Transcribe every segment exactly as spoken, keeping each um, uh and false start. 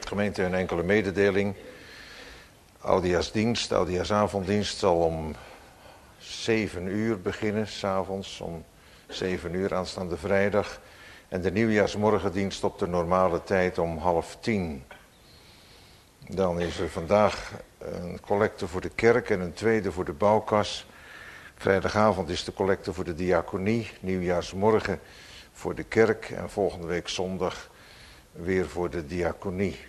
Gemeente, een enkele mededeling. Oudejaarsdienst, oudejaarsavonddienst zal om zeven uur beginnen, 's avonds om zeven uur aanstaande vrijdag. En de nieuwjaarsmorgendienst op de normale tijd om half tien. Dan is er vandaag een collecte voor de kerk en een tweede voor de bouwkas. Vrijdagavond is de collecte voor de diaconie, nieuwjaarsmorgen voor de kerk en volgende week zondag weer voor de diaconie.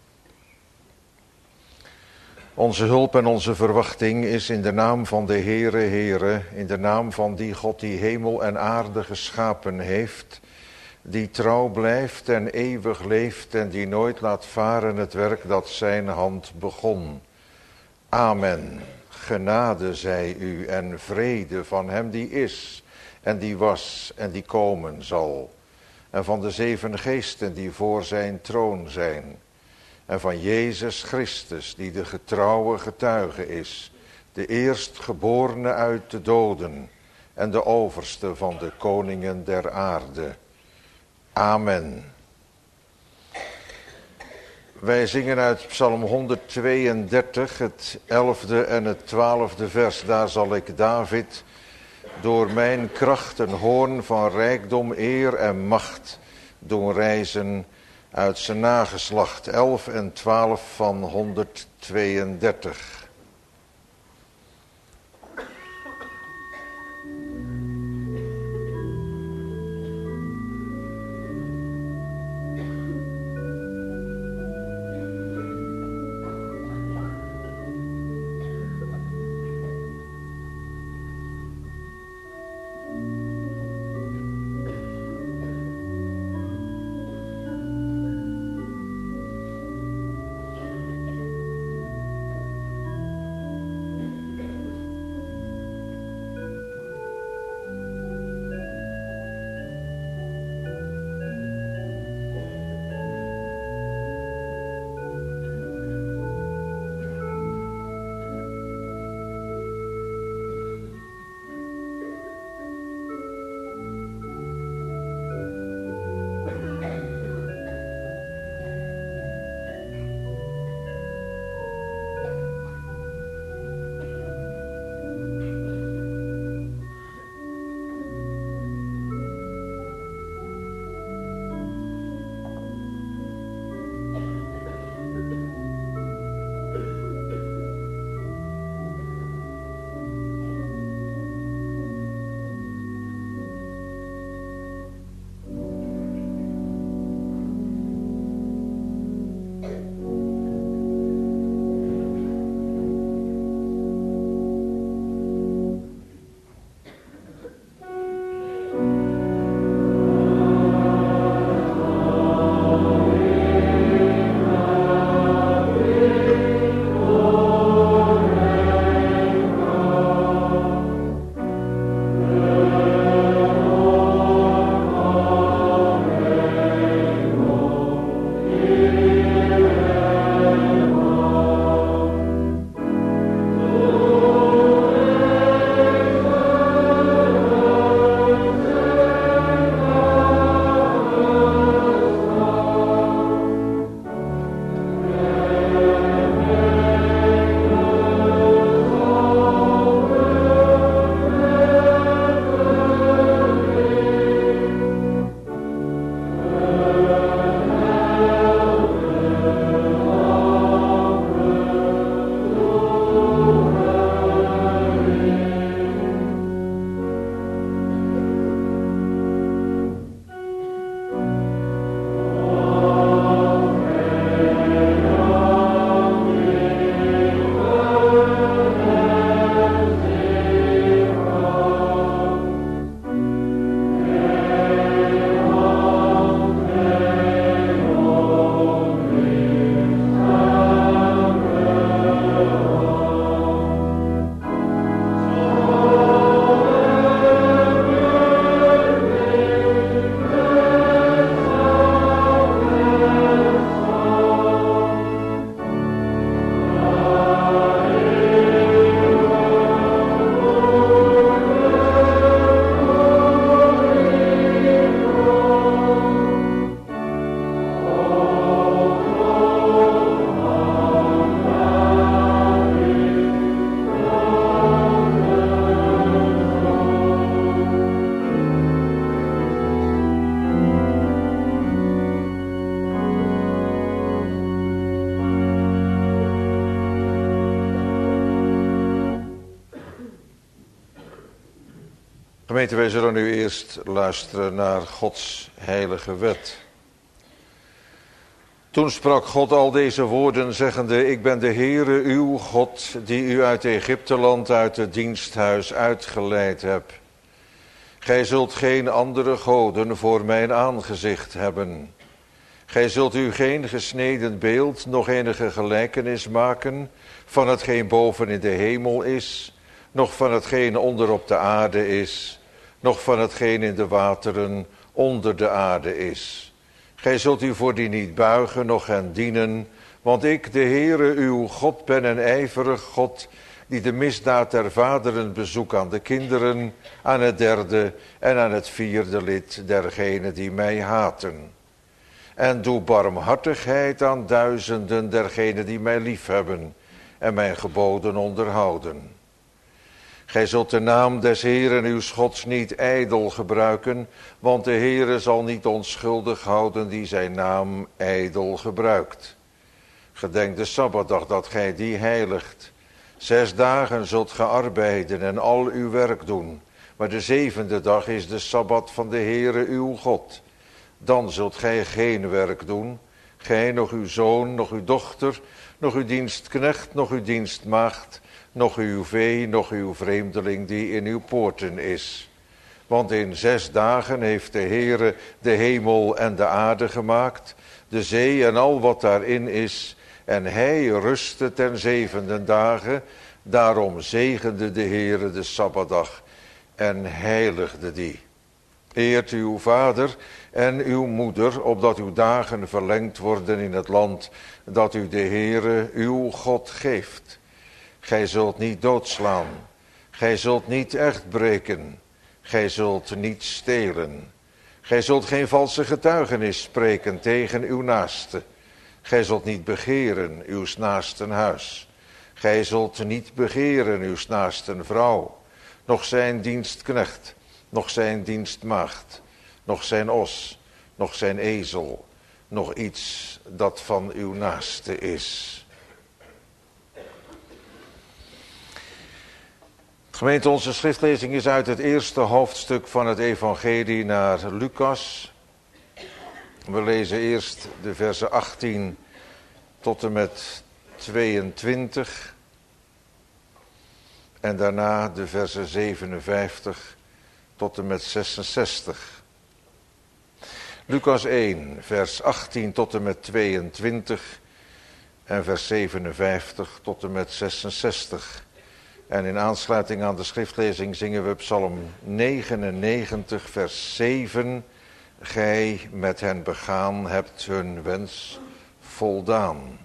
Onze hulp en onze verwachting is in de naam van de Heere, Heere, in de naam van die God die hemel en aarde geschapen heeft, die trouw blijft en eeuwig leeft en die nooit laat varen het werk dat zijn hand begon. Amen. Genade zij u en vrede van hem die is en die was en die komen zal. En van de zeven geesten die voor zijn troon zijn. En van Jezus Christus die de getrouwe getuige is. De eerstgeborene uit de doden en de overste van de koningen der aarde. Amen. Wij zingen uit Psalm honderdtweeëndertig, het elfde en het twaalfde vers. Daar zal ik David door mijn kracht een hoorn van rijkdom, eer en macht doen rijzen uit zijn nageslacht. elf en twaalf van honderdtweeëndertig. Gemeente, wij zullen nu eerst luisteren naar Gods heilige wet. Toen sprak God al deze woorden, zeggende: Ik ben de Heere uw God, die u uit Egypteland, uit het diensthuis uitgeleid heb. Gij zult geen andere goden voor mijn aangezicht hebben. Gij zult u geen gesneden beeld, noch enige gelijkenis maken van hetgeen boven in de hemel is, noch van hetgeen onder op de aarde is, noch van hetgeen in de wateren onder de aarde is. Gij zult u voor die niet buigen, noch hen dienen, want ik, de Heere uw God, ben een ijverig God, die de misdaad der vaderen bezoekt aan de kinderen, aan het derde en aan het vierde lid dergenen die mij haten. En doe barmhartigheid aan duizenden dergenen die mij liefhebben en mijn geboden onderhouden. Gij zult de naam des Heeren uws Gods niet ijdel gebruiken, want de Heere zal niet onschuldig houden die zijn naam ijdel gebruikt. Gedenk de Sabbatdag dat gij die heiligt. Zes dagen zult ge arbeiden en al uw werk doen, maar de zevende dag is de Sabbat van de Heere uw God. Dan zult gij geen werk doen, gij, nog uw zoon, nog uw dochter, nog uw dienstknecht, nog uw dienstmaagd, nog uw vee, nog uw vreemdeling die in uw poorten is. Want in zes dagen heeft de Heere de hemel en de aarde gemaakt, de zee en al wat daarin is, en hij rustte ten zevende dagen. Daarom zegende de Heere de Sabbatdag en heiligde die. Eert uw vader en uw moeder, opdat uw dagen verlengd worden in het land dat u de Heere uw God geeft. Gij zult niet doodslaan, gij zult niet echt breken, gij zult niet stelen. Gij zult geen valse getuigenis spreken tegen uw naaste. Gij zult niet begeren uws naasten huis. Gij zult niet begeren uws naasten vrouw, noch zijn dienstknecht, noch zijn dienstmaagd, noch zijn os, noch zijn ezel, noch iets dat van uw naaste is. Gemeente, onze schriftlezing is uit het eerste hoofdstuk van het evangelie naar Lucas. We lezen eerst de versen achttien tot en met tweeëntwintig en daarna de versen zevenenvijftig tot en met zesenzestig. Lucas één, vers achttien tot en met tweeëntwintig en vers zevenenvijftig tot en met zesenzestig. En in aansluiting aan de schriftlezing zingen we Psalm negenennegentig, vers zeven. Gij met hen begaan hebt hun wens voldaan.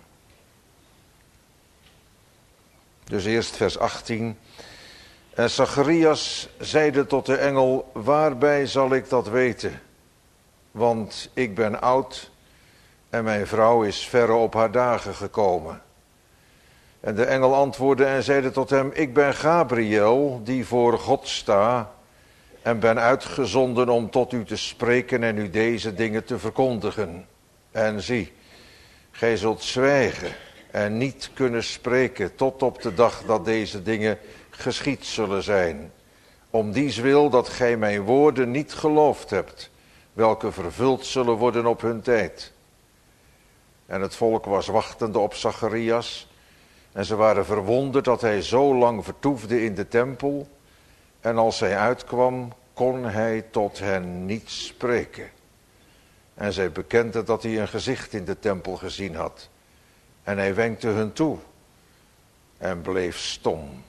Dus eerst vers achttien. En Zacharias zeide tot de engel: waarbij zal ik dat weten? Want ik ben oud en mijn vrouw is verre op haar dagen gekomen. En de engel antwoordde en zeide tot hem: ik ben Gabriel, die voor God sta, en ben uitgezonden om tot u te spreken en u deze dingen te verkondigen. En zie, gij zult zwijgen en niet kunnen spreken tot op de dag dat deze dingen geschied zullen zijn. Om dies wil dat gij mijn woorden niet geloofd hebt, welke vervuld zullen worden op hun tijd. En het volk was wachtende op Zacharias. En ze waren verwonderd dat hij zo lang vertoefde in de tempel. En als hij uitkwam, kon hij tot hen niet spreken. En zij bekenden dat hij een gezicht in de tempel gezien had. En hij wenkte hun toe en bleef stom.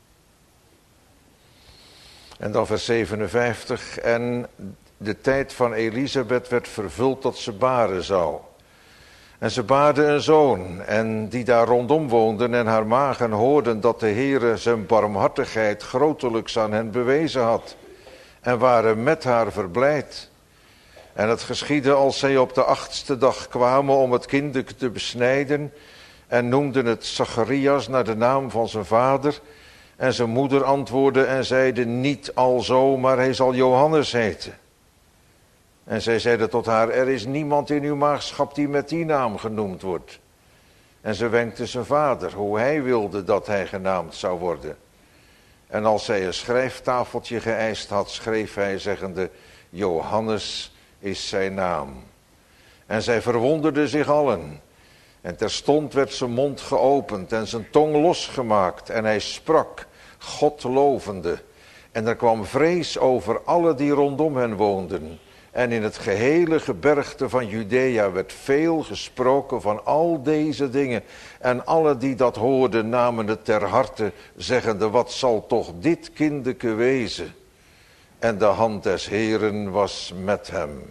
En dan vers zevenenvijftig. En de tijd van Elisabeth werd vervuld dat ze baren zou. En ze baarde een zoon, en die daar rondom woonden en haar magen hoorden dat de Heere zijn barmhartigheid grotelijks aan hen bewezen had, en waren met haar verblijd. En het geschiedde als zij op de achtste dag kwamen om het kindje te besnijden, en noemden het Zacharias naar de naam van zijn vader. En zijn moeder antwoordde en zeide: niet alzo, maar hij zal Johannes heten. En zij zeiden tot haar: er is niemand in uw maagschap die met die naam genoemd wordt. En ze wenkte zijn vader hoe hij wilde dat hij genaamd zou worden. En als hij een schrijftafeltje geëist had, schreef hij zeggende, Johannes is zijn naam. En zij verwonderden zich allen. En terstond werd zijn mond geopend en zijn tong losgemaakt. En hij sprak, God lovende. En er kwam vrees over alle die rondom hen woonden. En in het gehele gebergte van Judea werd veel gesproken van al deze dingen. En alle die dat hoorden namen het ter harte, zeggende, wat zal toch dit kindeke wezen? En de hand des Heeren was met hem.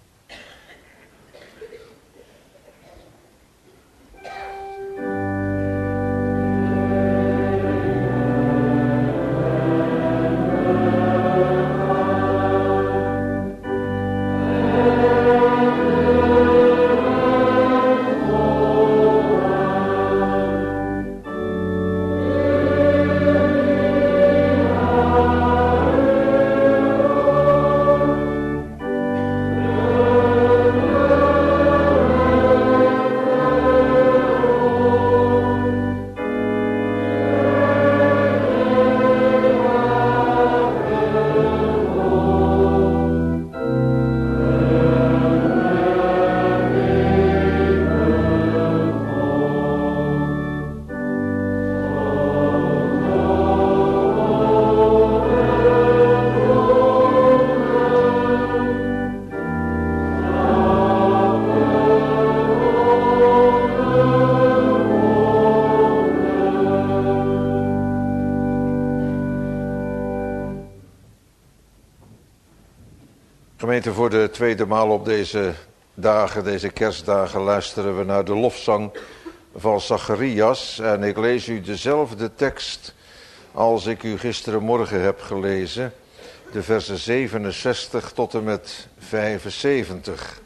Gemeente, voor de tweede maal op deze dagen, deze kerstdagen, luisteren we naar de lofzang van Zacharias. En ik lees u dezelfde tekst als ik u gisterenmorgen heb gelezen. De versen zevenenzestig tot en met vijfenzeventig.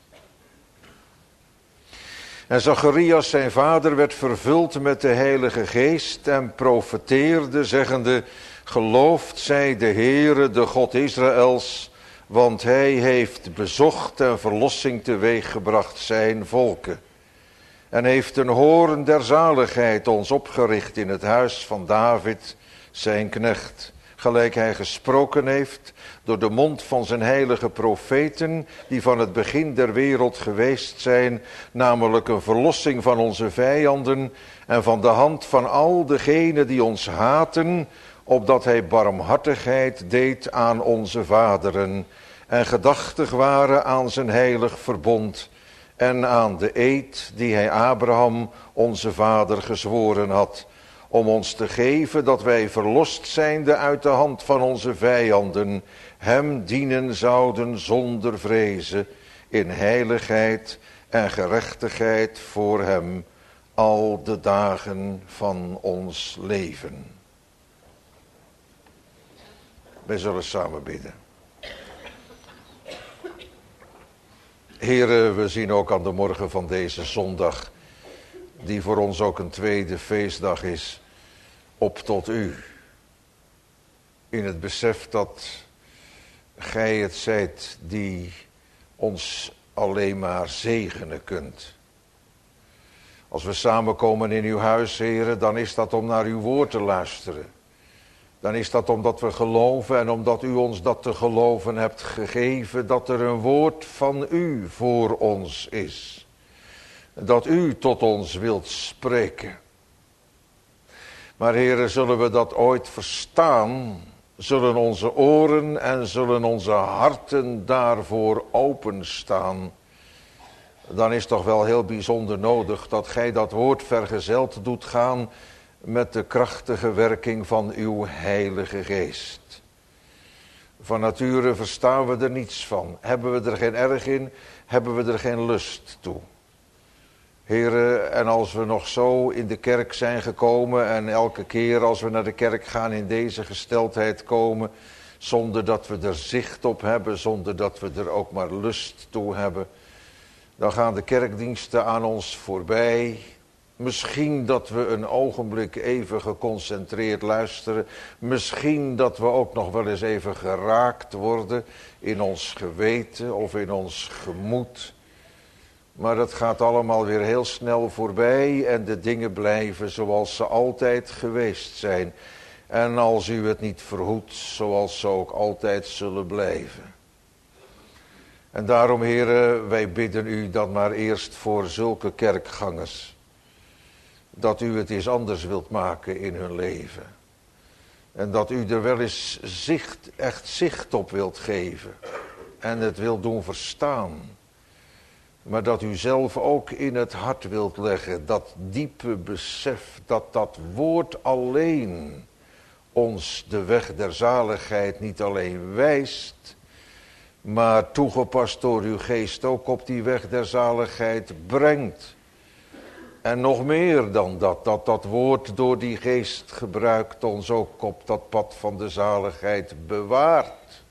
En Zacharias, zijn vader, werd vervuld met de Heilige Geest en profeteerde, zeggende, geloofd zij de Heere, de God Israëls, want hij heeft bezocht en verlossing teweeggebracht zijn volken. En heeft een hoorn der zaligheid ons opgericht in het huis van David, zijn knecht. Gelijk hij gesproken heeft door de mond van zijn heilige profeten, die van het begin der wereld geweest zijn, namelijk een verlossing van onze vijanden en van de hand van al degenen die ons haten, opdat hij barmhartigheid deed aan onze vaderen en gedachtig waren aan zijn heilig verbond en aan de eed die hij Abraham, onze vader, gezworen had, om ons te geven dat wij verlost zijnde uit de hand van onze vijanden, hem dienen zouden zonder vrezen, in heiligheid en gerechtigheid voor hem, al de dagen van ons leven. Wij zullen samen bidden. Heren, we zien ook aan de morgen van deze zondag, die voor ons ook een tweede feestdag is, op tot u. In het besef dat gij het zijt die ons alleen maar zegenen kunt. Als we samenkomen in uw huis, heren, dan is dat om naar uw woord te luisteren. Dan is dat omdat we geloven en omdat u ons dat te geloven hebt gegeven, dat er een woord van u voor ons is. Dat u tot ons wilt spreken. Maar heren, zullen we dat ooit verstaan, zullen onze oren en zullen onze harten daarvoor openstaan, dan is toch wel heel bijzonder nodig dat gij dat woord vergezeld doet gaan met de krachtige werking van uw Heilige Geest. Van nature verstaan we er niets van. Hebben we er geen erg in, hebben we er geen lust toe. Heren, en als we nog zo in de kerk zijn gekomen en elke keer als we naar de kerk gaan in deze gesteldheid komen, zonder dat we er zicht op hebben, zonder dat we er ook maar lust toe hebben, dan gaan de kerkdiensten aan ons voorbij. Misschien dat we een ogenblik even geconcentreerd luisteren. Misschien dat we ook nog wel eens even geraakt worden in ons geweten of in ons gemoed. Maar dat gaat allemaal weer heel snel voorbij en de dingen blijven zoals ze altijd geweest zijn. En als u het niet verhoedt, zoals ze ook altijd zullen blijven. En daarom, heren, wij bidden u dan maar eerst voor zulke kerkgangers. Dat u het eens anders wilt maken in hun leven. En dat u er wel eens zicht, echt zicht op wilt geven. En het wilt doen verstaan. Maar dat u zelf ook in het hart wilt leggen. Dat diepe besef dat dat woord alleen ons de weg der zaligheid niet alleen wijst. Maar toegepast door uw geest ook op die weg der zaligheid brengt. En nog meer dan dat, dat dat woord door die geest gebruikt ons ook op dat pad van de zaligheid bewaart.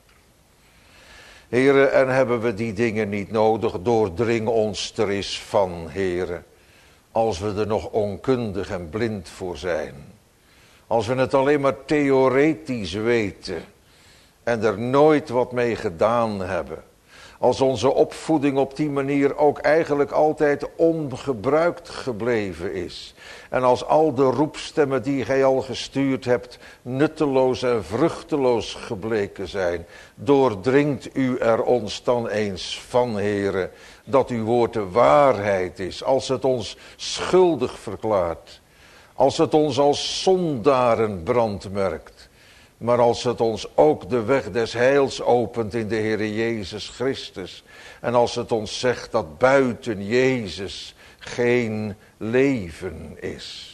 Heren, en hebben we die dingen niet nodig, doordring ons er eens van, heren. Als we er nog onkundig en blind voor zijn. Als we het alleen maar theoretisch weten en er nooit wat mee gedaan hebben. Als onze opvoeding op die manier ook eigenlijk altijd ongebruikt gebleven is. En als al de roepstemmen die gij al gestuurd hebt nutteloos en vruchteloos gebleken zijn. Doordringt u er ons dan eens van, heren, dat uw woord de waarheid is. Als het ons schuldig verklaart. Als het ons als zondaren brandmerkt. Maar als het ons ook de weg des heils opent in de Heere Jezus Christus. En als het ons zegt dat buiten Jezus geen leven is.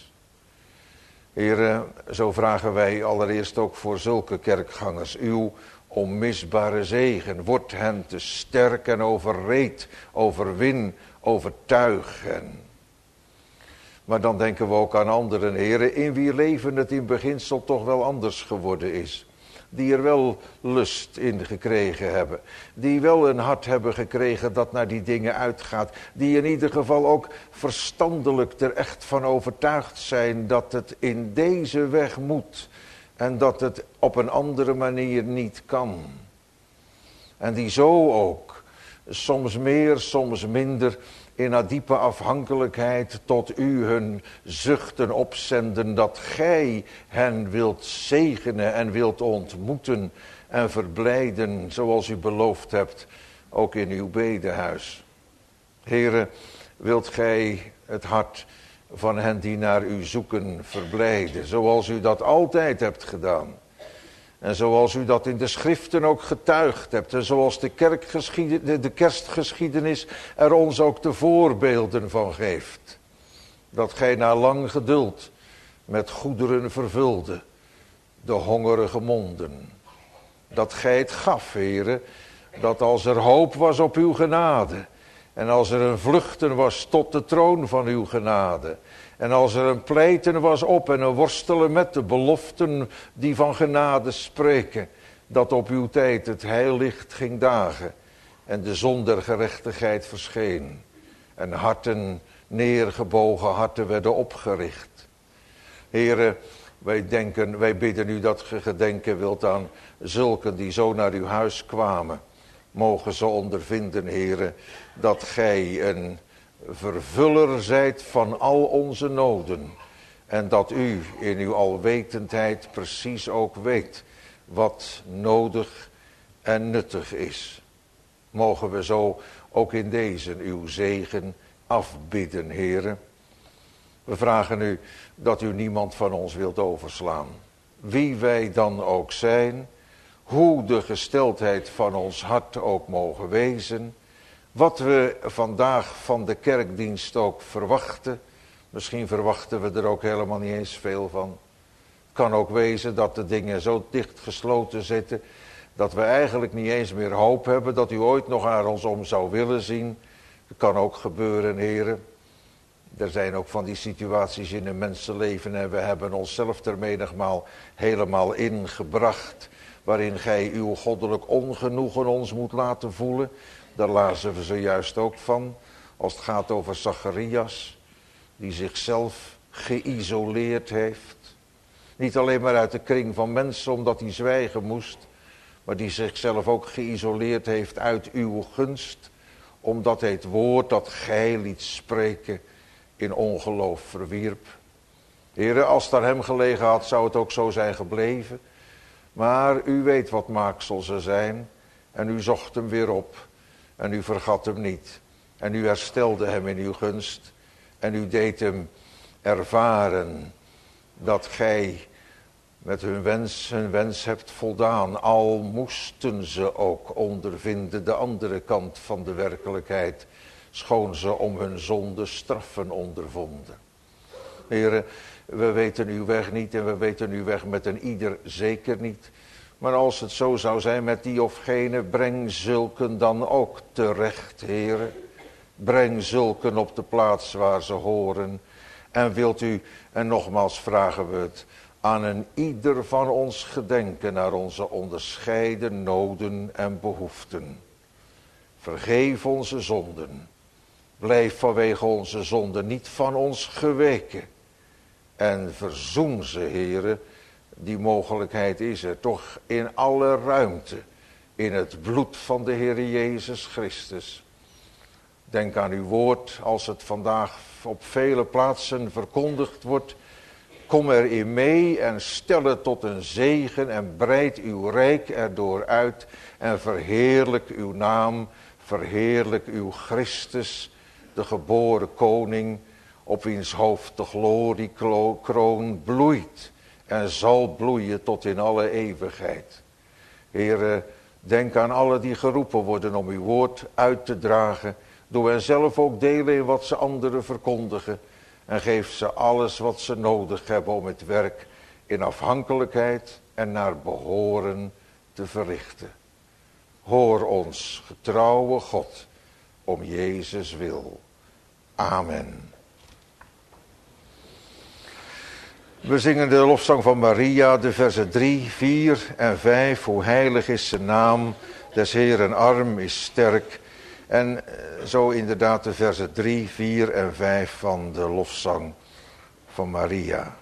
Heere, zo vragen wij allereerst ook voor zulke kerkgangers uw onmisbare zegen. Word hen te sterk en overreed, overwin, overtuig hen. Maar dan denken we ook aan anderen, heren, in wie leven het in beginsel toch wel anders geworden is. Die er wel lust in gekregen hebben. Die wel een hart hebben gekregen dat naar die dingen uitgaat. Die in ieder geval ook verstandelijk er echt van overtuigd zijn dat het in deze weg moet. En dat het op een andere manier niet kan. En die zo ook, soms meer, soms minder, in een diepe afhankelijkheid tot u hun zuchten opzenden, dat gij hen wilt zegenen en wilt ontmoeten en verblijden, zoals u beloofd hebt, ook in uw bedehuis. Here, wilt gij het hart van hen die naar u zoeken verblijden, zoals u dat altijd hebt gedaan. En zoals u dat in de schriften ook getuigd hebt. En zoals de, kerkgeschieden, de kerstgeschiedenis er ons ook de voorbeelden van geeft. Dat gij na lang geduld met goederen vervulde de hongerige monden. Dat gij het gaf, heren, dat als er hoop was op uw genade. En als er een vluchten was tot de troon van uw genade. En als er een pleiten was op en een worstelen met de beloften die van genade spreken. Dat op uw tijd het heillicht ging dagen. En de zon der gerechtigheid verscheen. En harten, neergebogen harten werden opgericht. Heren, wij denken, wij bidden u dat ge gedenken wilt aan zulken die zo naar uw huis kwamen. Mogen ze ondervinden, heren, dat gij een vervuller zijt van al onze noden. En dat u in uw alwetendheid precies ook weet wat nodig en nuttig is. Mogen we zo ook in deze uw zegen afbidden, heren. We vragen u dat u niemand van ons wilt overslaan. Wie wij dan ook zijn, hoe de gesteldheid van ons hart ook mogen wezen. Wat we vandaag van de kerkdienst ook verwachten. Misschien verwachten we er ook helemaal niet eens veel van. Het kan ook wezen dat de dingen zo dicht gesloten zitten, dat we eigenlijk niet eens meer hoop hebben dat u ooit nog naar ons om zou willen zien. Dat kan ook gebeuren, heren. Er zijn ook van die situaties in een mensenleven en we hebben onszelf er menigmaal helemaal ingebracht. Waarin gij uw goddelijk ongenoegen ons moet laten voelen. Daar lazen we zojuist ook van. Als het gaat over Zacharias. Die zichzelf geïsoleerd heeft. Niet alleen maar uit de kring van mensen omdat hij zwijgen moest. Maar die zichzelf ook geïsoleerd heeft uit uw gunst. Omdat hij het woord dat gij liet spreken in ongeloof verwierp. Heere, als het aan hem gelegen had, zou het ook zo zijn gebleven. Maar u weet wat maaksel ze zijn. En u zocht hem weer op. En u vergat hem niet. En u herstelde hem in uw gunst. En u deed hem ervaren dat gij met hun wens, hun wens hebt voldaan. Al moesten ze ook ondervinden de andere kant van de werkelijkheid. Schoon ze om hun zonde straffen ondervonden. Heere, we weten uw weg niet en we weten uw weg met een ieder zeker niet. Maar als het zo zou zijn met die of gene, breng zulken dan ook terecht, Heere. Breng zulken op de plaats waar ze horen. En wilt u, en nogmaals vragen we het, aan een ieder van ons gedenken naar onze onderscheiden noden en behoeften. Vergeef onze zonden. Blijf vanwege onze zonden niet van ons geweken. En verzoen ze, Heere, die mogelijkheid is er toch in alle ruimte, in het bloed van de Heer Jezus Christus. Denk aan uw woord, als het vandaag op vele plaatsen verkondigd wordt. Kom erin mee en stel het tot een zegen en breid uw rijk erdoor uit. En verheerlijk uw naam, verheerlijk uw Christus, de geboren koning, op wiens hoofd de gloriekroon bloeit en zal bloeien tot in alle eeuwigheid. Heere, denk aan alle die geroepen worden om uw woord uit te dragen. Doe hen zelf ook delen in wat ze anderen verkondigen. En geef ze alles wat ze nodig hebben om het werk in afhankelijkheid en naar behoren te verrichten. Hoor ons, getrouwe God, om Jezus wil. Amen. We zingen de lofzang van Maria, de versen drie, vier en vijf. Hoe heilig is zijn naam, des Heeren arm is sterk. En zo inderdaad de versen drie, vier en vijf van de lofzang van Maria.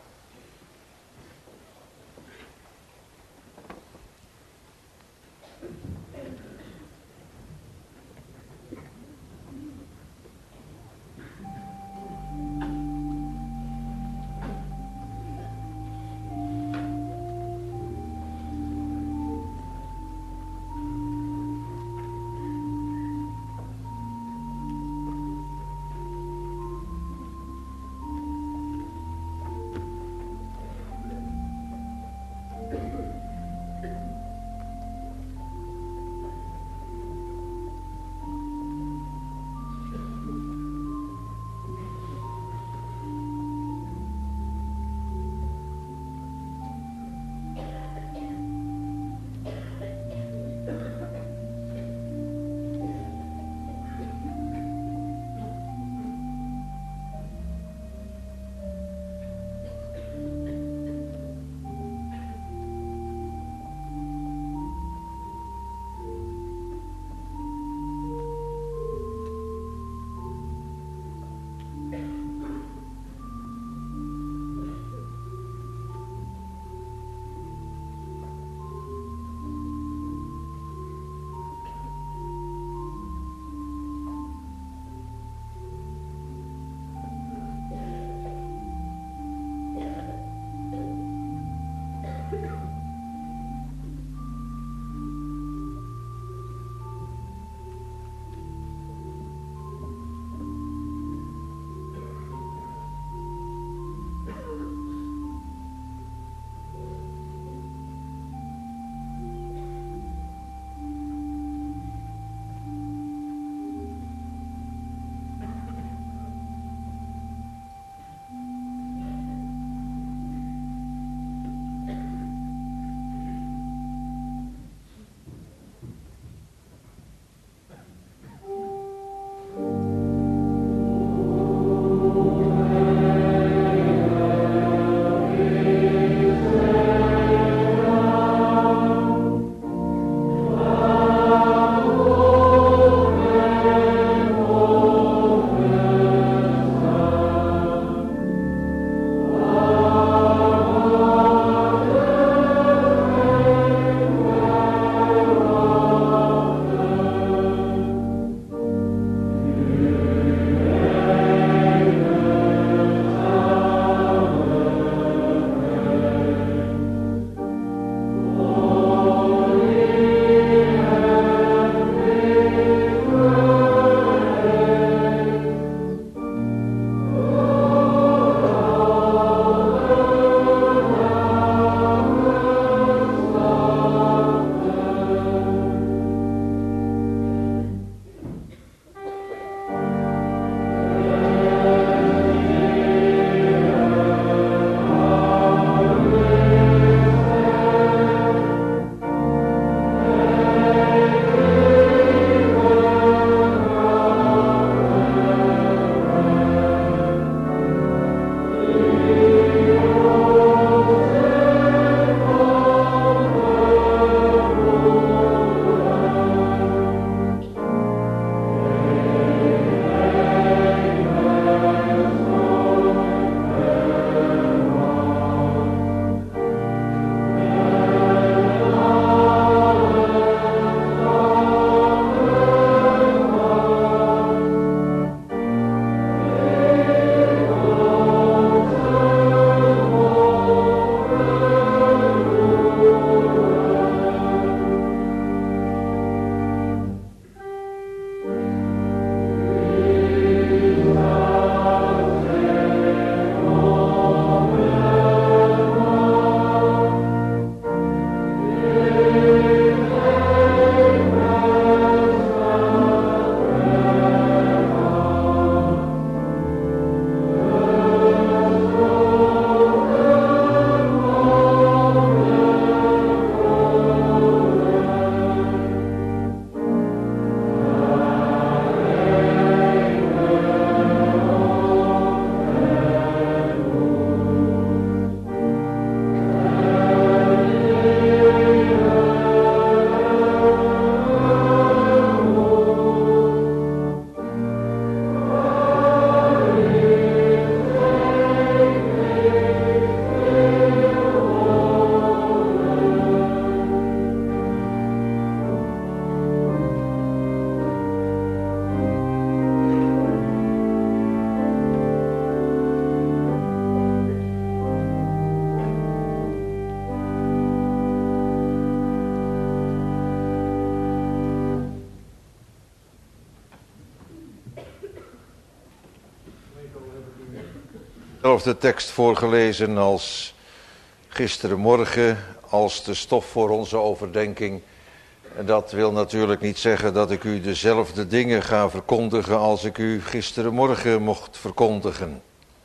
Dezelfde tekst voorgelezen als gisterenmorgen, als de stof voor onze overdenking. Dat wil natuurlijk niet zeggen dat ik u dezelfde dingen ga verkondigen als ik u gisterenmorgen mocht verkondigen.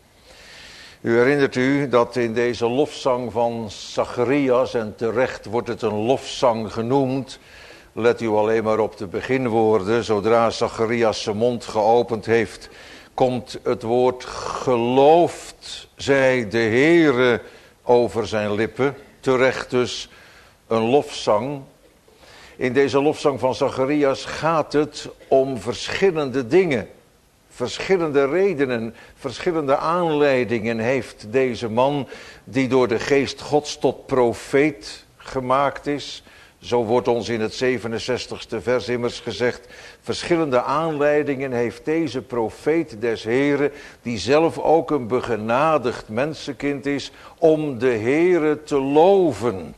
U herinnert u dat in deze lofzang van Zacharias, en terecht wordt het een lofzang genoemd, let u alleen maar op de beginwoorden, zodra Zacharias zijn mond geopend heeft, komt het woord gelooft, zij de Heere, over zijn lippen. Terecht dus een lofzang. In deze lofzang van Zacharias gaat het om verschillende dingen. Verschillende redenen, verschillende aanleidingen heeft deze man, die door de geest Gods tot profeet gemaakt is. Zo wordt ons in het zevenenzestigste vers immers gezegd. Verschillende aanleidingen heeft deze profeet des Heren, die zelf ook een begenadigd mensenkind is, om de Heren te loven.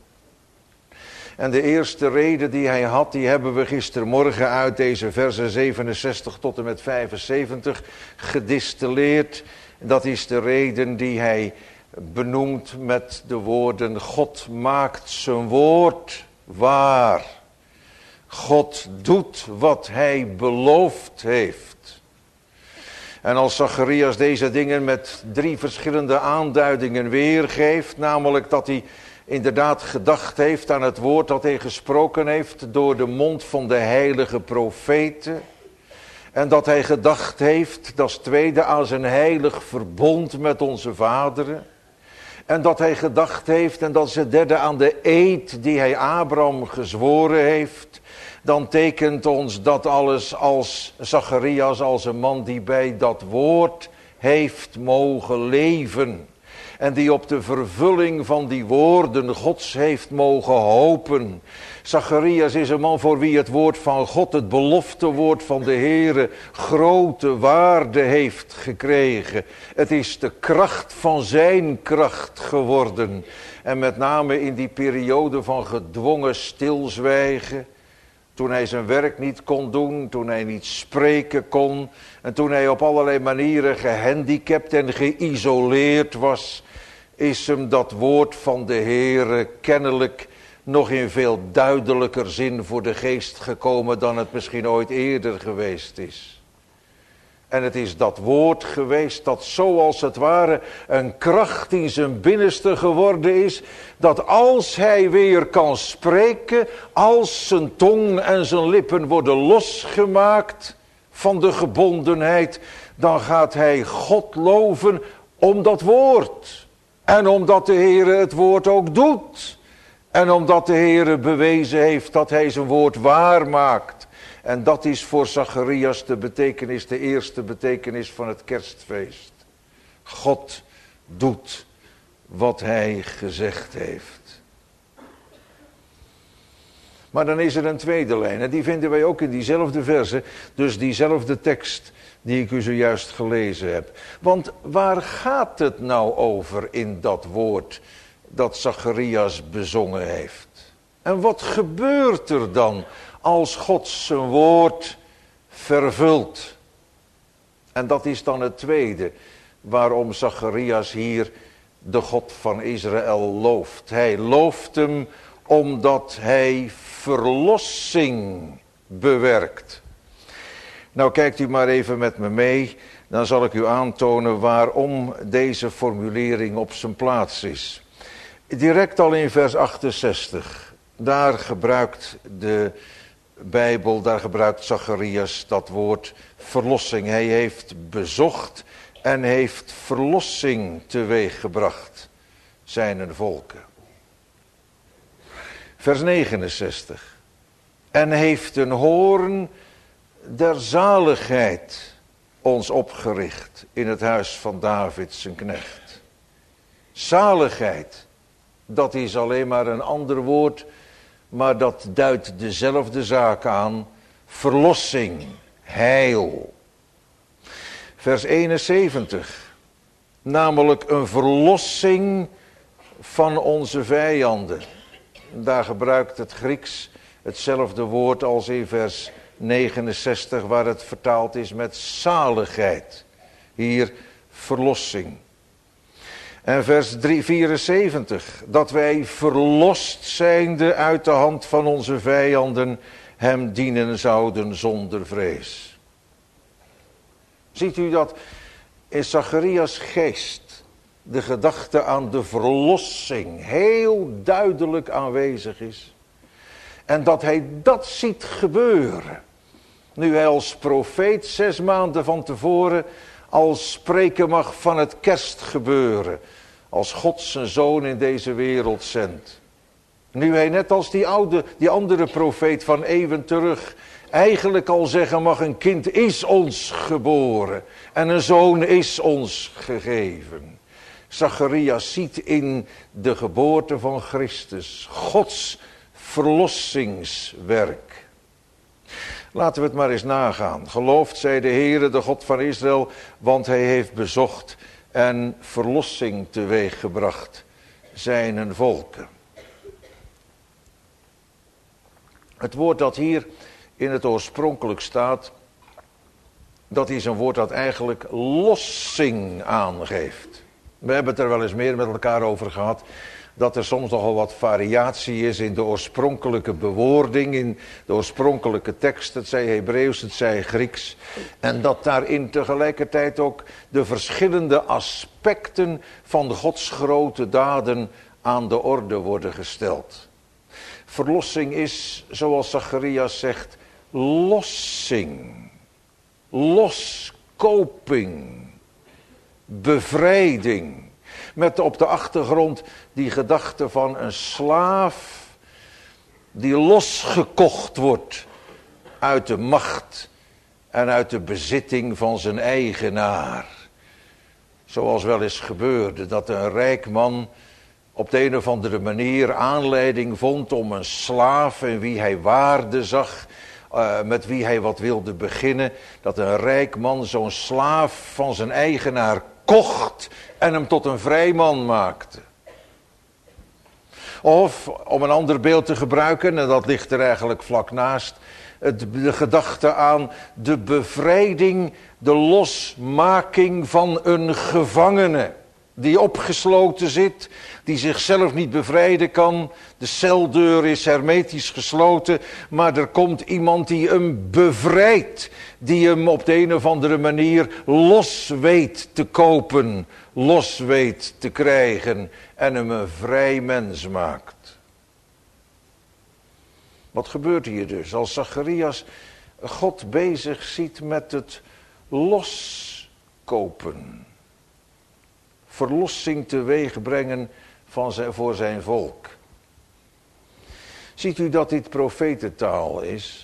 En de eerste reden die hij had, die hebben we gistermorgen uit deze versen zevenenzestig tot en met vijfenzeventig gedistilleerd. Dat is de reden die hij benoemt met de woorden: God maakt zijn woord waar. God doet wat hij beloofd heeft. En als Zacharias deze dingen met drie verschillende aanduidingen weergeeft, namelijk dat hij inderdaad gedacht heeft aan het woord dat hij gesproken heeft door de mond van de heilige profeten. En dat hij gedacht heeft, dat is tweede, aan zijn heilig verbond met onze vaderen. En dat hij gedacht heeft, en dat is het derde, aan de eed die hij Abraham gezworen heeft. Dan tekent ons dat alles als Zacharias, als een man die bij dat woord heeft mogen leven. En die op de vervulling van die woorden Gods heeft mogen hopen. Zacharias is een man voor wie het woord van God, het beloftewoord van de Heere, grote waarde heeft gekregen. Het is de kracht van zijn kracht geworden. En met name in die periode van gedwongen stilzwijgen, toen hij zijn werk niet kon doen, toen hij niet spreken kon, en toen hij op allerlei manieren gehandicapt en geïsoleerd was, is hem dat woord van de Heere kennelijk nog in veel duidelijker zin voor de geest gekomen dan het misschien ooit eerder geweest is. En het is dat woord geweest dat zoals het ware een kracht in zijn binnenste geworden is, dat als hij weer kan spreken, als zijn tong en zijn lippen worden losgemaakt van de gebondenheid, dan gaat hij God loven om dat woord. En omdat de Heere het woord ook doet. En omdat de Heere bewezen heeft dat hij zijn woord waar maakt. En dat is voor Zacharias de betekenis, de eerste betekenis van het kerstfeest. God doet wat hij gezegd heeft. Maar dan is er een tweede lijn. En die vinden wij ook in diezelfde verse. Dus diezelfde tekst die ik u zojuist gelezen heb. Want waar gaat het nou over in dat woord dat Zacharias bezongen heeft? En wat gebeurt er dan als God zijn woord vervult? En dat is dan het tweede waarom Zacharias hier de God van Israël looft. Hij looft hem omdat hij verlossing bewerkt. Nou, kijkt u maar even met me mee, dan zal ik u aantonen waarom deze formulering op zijn plaats is. Direct al in vers achtenzestig, daar gebruikt de Bijbel, daar gebruikt Zacharias dat woord verlossing. Hij heeft bezocht en heeft verlossing teweeggebracht, zijn volken. Vers negenenzestig. En heeft een hoorn der zaligheid ons opgericht in het huis van David zijn knecht. Zaligheid, dat is alleen maar een ander woord, maar dat duidt dezelfde zaak aan. Verlossing, heil. Vers eenenzeventig. Namelijk een verlossing van onze vijanden. Daar gebruikt het Grieks hetzelfde woord als in vers negenenzestig, waar het vertaald is met zaligheid. Hier verlossing. En vers vierenzeventig, dat wij verlost zijnde uit de hand van onze vijanden hem dienen zouden zonder vrees. Ziet u dat in Zacharias geest de gedachte aan de verlossing heel duidelijk aanwezig is. En dat hij dat ziet gebeuren. Nu hij als profeet zes maanden van tevoren al spreken mag van het kerstgebeuren. Als God zijn zoon in deze wereld zendt. Nu hij net als die oude, die andere profeet van eeuwen terug eigenlijk al zeggen mag, een kind is ons geboren en een zoon is ons gegeven. Zacharias ziet in de geboorte van Christus Gods verlossingswerk. Laten we het maar eens nagaan. Geloofd zij de Heere, de God van Israël, want hij heeft bezocht en verlossing teweeggebracht zijnen volken. Het woord dat hier in het oorspronkelijk staat, dat is een woord dat eigenlijk lossing aangeeft. We hebben het er wel eens meer met elkaar over gehad, dat er soms nogal wat variatie is in de oorspronkelijke bewoording, in de oorspronkelijke tekst, het zij Hebreeuws, het zij Grieks. En dat daarin tegelijkertijd ook de verschillende aspecten van Gods grote daden aan de orde worden gesteld. Verlossing is, zoals Zacharias zegt, lossing, loskoping, bevrijding. Met op de achtergrond die gedachte van een slaaf die losgekocht wordt uit de macht en uit de bezitting van zijn eigenaar. Zoals wel eens gebeurde, dat een rijk man op de een of andere manier aanleiding vond om een slaaf in wie hij waarde zag, uh, met wie hij wat wilde beginnen, dat een rijk man zo'n slaaf van zijn eigenaar kocht en hem tot een vrij man maakte. Of, om een ander beeld te gebruiken, en dat ligt er eigenlijk vlak naast, het, de gedachte aan de bevrijding, de losmaking van een gevangene die opgesloten zit, die zichzelf niet bevrijden kan. De celdeur is hermetisch gesloten, maar er komt iemand die hem bevrijdt, die hem op de een of andere manier los weet te kopen, los weet te krijgen en hem een vrij mens maakt. Wat gebeurt hier dus als Zacharias God bezig ziet met het loskopen? Verlossing teweeg brengen van zijn, voor zijn volk. Ziet u dat dit profetentaal is?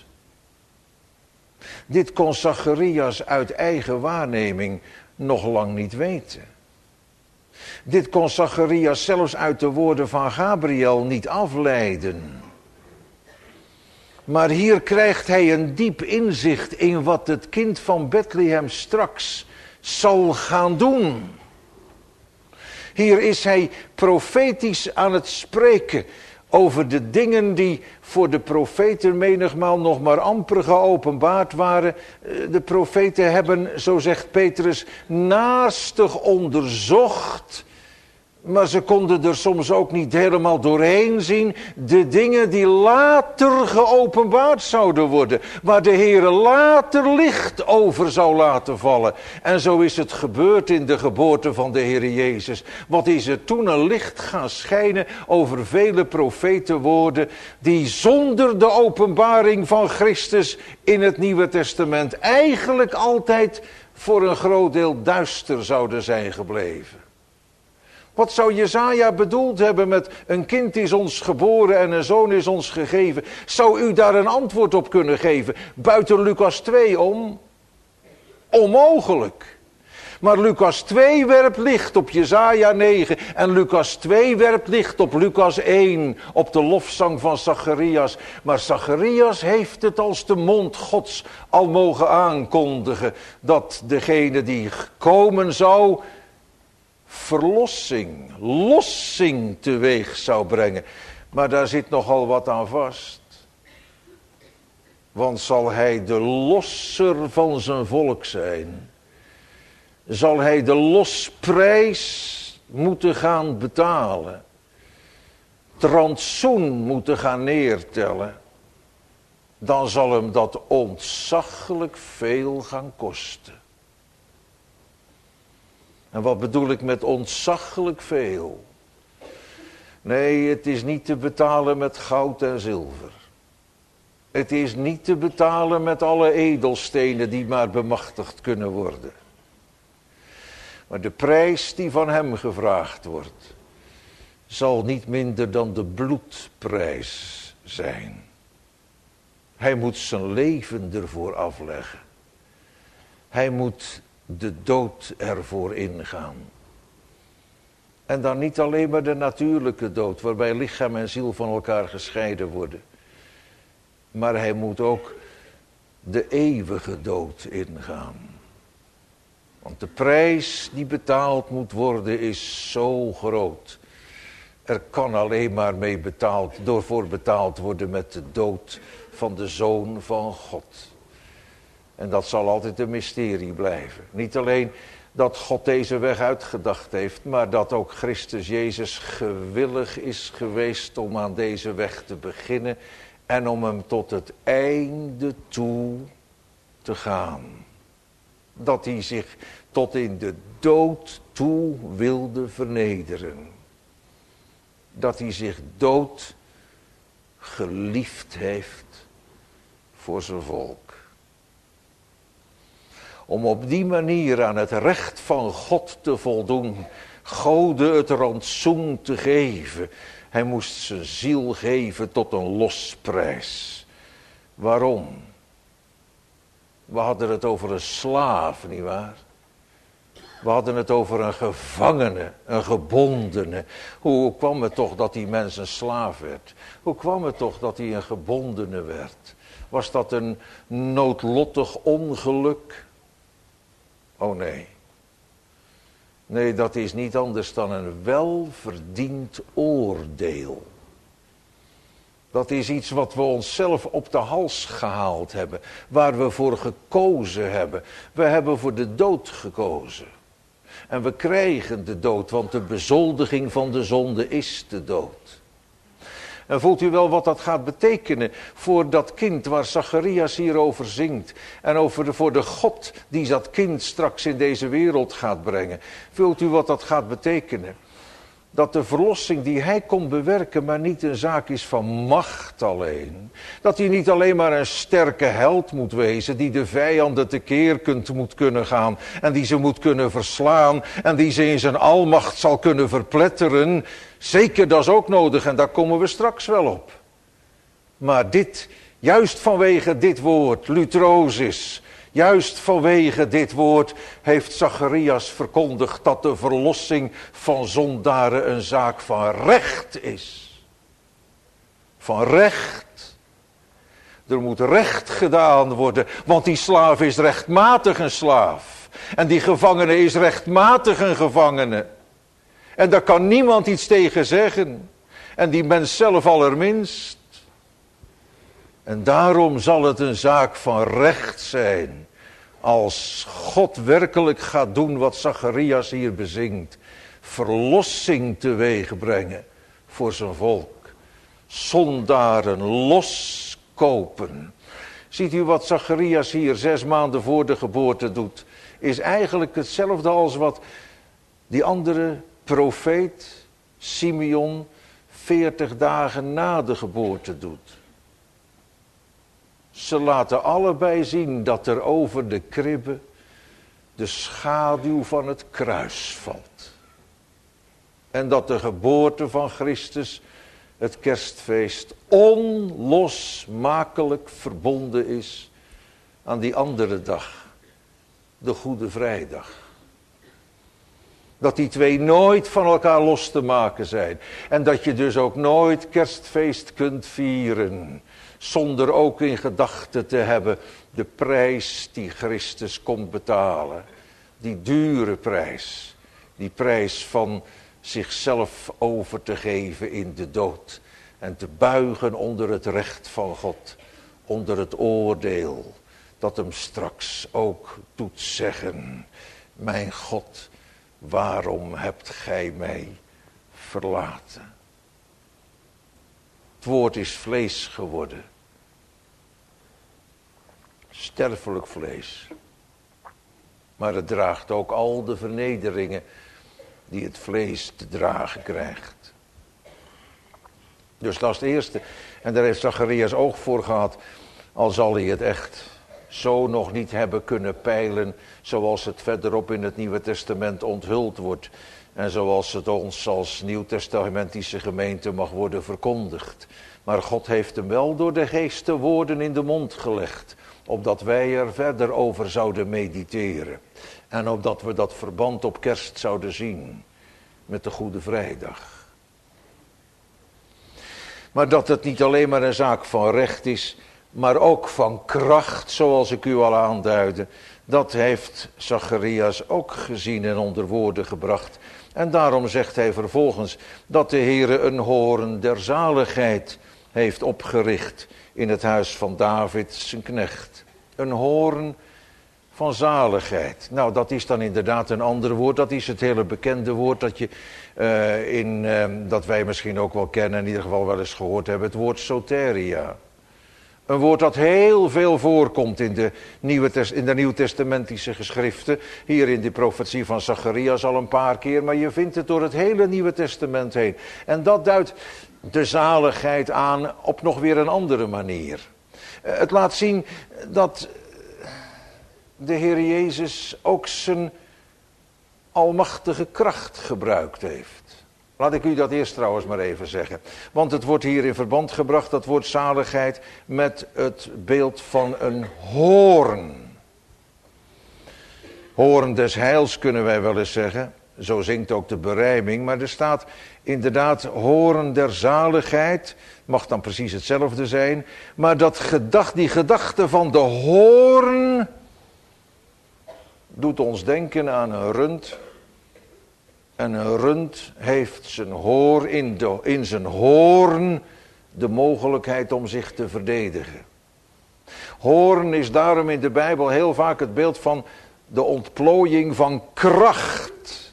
Dit kon Zacharias uit eigen waarneming nog lang niet weten. Dit kon Zacharias zelfs uit de woorden van Gabriel niet afleiden. Maar hier krijgt hij een diep inzicht in wat het kind van Bethlehem straks zal gaan doen. Hier is hij profetisch aan het spreken over de dingen die voor de profeten menigmaal nog maar amper geopenbaard waren. De profeten hebben, zo zegt Petrus, naastig onderzocht, maar ze konden er soms ook niet helemaal doorheen zien. De dingen die later geopenbaard zouden worden, waar de Heere later licht over zou laten vallen. En zo is het gebeurd in de geboorte van de Heere Jezus. Wat is er toen een licht gaan schijnen over vele profetenwoorden die zonder de openbaring van Christus in het Nieuwe Testament eigenlijk altijd voor een groot deel duister zouden zijn gebleven. Wat zou Jesaja bedoeld hebben met een kind is ons geboren en een zoon is ons gegeven? Zou u daar een antwoord op kunnen geven? Buiten Lucas twee om? Onmogelijk. Maar Lucas twee werpt licht op Jesaja negen en Lucas twee werpt licht op Lucas één, op de lofzang van Zacharias. Maar Zacharias heeft het als de mond Gods al mogen aankondigen, dat degene die komen zou verlossing, lossing teweeg zou brengen. Maar daar zit nogal wat aan vast. Want zal hij de losser van zijn volk zijn? Zal hij de losprijs moeten gaan betalen. Het rantsoen moeten gaan neertellen. Dan zal hem dat ontzaglijk veel gaan kosten. En wat bedoel ik met ontzaglijk veel? Nee, het is niet te betalen met goud en zilver. Het is niet te betalen met alle edelstenen die maar bemachtigd kunnen worden. Maar de prijs die van hem gevraagd wordt, zal niet minder dan de bloedprijs zijn. Hij moet zijn leven ervoor afleggen. Hij moet de dood ervoor ingaan. En dan niet alleen maar de natuurlijke dood, waarbij lichaam en ziel van elkaar gescheiden worden. Maar hij moet ook de eeuwige dood ingaan. Want de prijs die betaald moet worden is zo groot. Er kan alleen maar mee betaald, door voor betaald worden met de dood van de Zoon van God. En dat zal altijd een mysterie blijven. Niet alleen dat God deze weg uitgedacht heeft, maar dat ook Christus Jezus gewillig is geweest om aan deze weg te beginnen en om hem tot het einde toe te gaan. Dat hij zich tot in de dood toe wilde vernederen. Dat hij zich dood geliefd heeft voor zijn volk. Om op die manier aan het recht van God te voldoen, Gode het rantsoen te geven. Hij moest zijn ziel geven tot een losprijs. Waarom? We hadden het over een slaaf, nietwaar? We hadden het over een gevangene, een gebondene. Hoe kwam het toch dat die mens een slaaf werd? Hoe kwam het toch dat hij een gebondene werd? Was dat een noodlottig ongeluk? Oh nee. Nee, dat is niet anders dan een welverdiend oordeel. Dat is iets wat we onszelf op de hals gehaald hebben. Waar we voor gekozen hebben. We hebben voor de dood gekozen. En we krijgen de dood, want de bezoldiging van de zonde is de dood. En voelt u wel wat dat gaat betekenen voor dat kind waar Zacharias hierover zingt. En over de, voor de God die dat kind straks in deze wereld gaat brengen. Voelt u wat dat gaat betekenen? Dat de verlossing die hij kon bewerken maar niet een zaak is van macht alleen. Dat hij niet alleen maar een sterke held moet wezen die de vijanden tekeer kunt, moet kunnen gaan. En die ze moet kunnen verslaan en die ze in zijn almacht zal kunnen verpletteren. Zeker, dat is ook nodig en daar komen we straks wel op. Maar dit, juist vanwege dit woord, lutrosis, juist vanwege dit woord heeft Zacharias verkondigd dat de verlossing van zondaren een zaak van recht is. Van recht. Er moet recht gedaan worden, want die slaaf is rechtmatig een slaaf. En die gevangene is rechtmatig een gevangene. En daar kan niemand iets tegen zeggen. En die mens zelf allerminst. En daarom zal het een zaak van recht zijn. Als God werkelijk gaat doen wat Zacharias hier bezingt. Verlossing teweeg brengen voor zijn volk. Zondaren loskopen. Ziet u wat Zacharias hier zes maanden voor de geboorte doet. Is eigenlijk hetzelfde als wat die andere profeet Simeon veertig dagen na de geboorte doet. Ze laten allebei zien dat er over de kribbe de schaduw van het kruis valt. En dat de geboorte van Christus, het kerstfeest, onlosmakelijk verbonden is aan die andere dag, de Goede Vrijdag. Dat die twee nooit van elkaar los te maken zijn. En dat je dus ook nooit kerstfeest kunt vieren zonder ook in gedachten te hebben de prijs die Christus komt betalen. Die dure prijs. Die prijs van zichzelf over te geven in de dood. En te buigen onder het recht van God. Onder het oordeel dat hem straks ook doet zeggen: mijn God, waarom hebt gij mij verlaten? Het woord is vlees geworden. Sterfelijk vlees. Maar het draagt ook al de vernederingen die het vlees te dragen krijgt. Dus dat is het eerste. En daar heeft Zacharias oog voor gehad. Al zal hij het echt zo nog niet hebben kunnen peilen, zoals het verderop in het Nieuwe Testament onthuld wordt. En zoals het ons als Nieuwtestamentische gemeente mag worden verkondigd. Maar God heeft hem wel door de geest de woorden in de mond gelegd. Opdat wij er verder over zouden mediteren. En opdat we dat verband op kerst zouden zien. Met de Goede Vrijdag. Maar dat het niet alleen maar een zaak van recht is. Maar ook van kracht, zoals ik u al aanduidde. Dat heeft Zacharias ook gezien en onder woorden gebracht. En daarom zegt hij vervolgens dat de Heere een hoorn der zaligheid heeft opgericht in het huis van David, zijn knecht. Een hoorn van zaligheid. Nou, dat is dan inderdaad een ander woord. Dat is het hele bekende woord dat, je, uh, in, uh, dat wij misschien ook wel kennen, in ieder geval wel eens gehoord hebben. Het woord soteria. Een woord dat heel veel voorkomt in de, Nieuwe Test- in de Nieuwtestamentische geschriften. Hier in de profetie van Zacharias al een paar keer. Maar je vindt het door het hele Nieuwe Testament heen. En dat duidt de zaligheid aan op nog weer een andere manier. Het laat zien dat de Heer Jezus ook zijn almachtige kracht gebruikt heeft. Laat ik u dat eerst trouwens maar even zeggen. Want het wordt hier in verband gebracht, dat woord zaligheid, met het beeld van een hoorn. Hoorn des heils kunnen wij wel eens zeggen. Zo zingt ook de berijming. Maar er staat inderdaad hoorn der zaligheid. Mag dan precies hetzelfde zijn. Maar dat gedacht, die gedachte van de hoorn doet ons denken aan een rund. En een rund heeft zijn hoor in, de, in zijn hoorn de mogelijkheid om zich te verdedigen. Hoorn is daarom in de Bijbel heel vaak het beeld van de ontplooiing van kracht.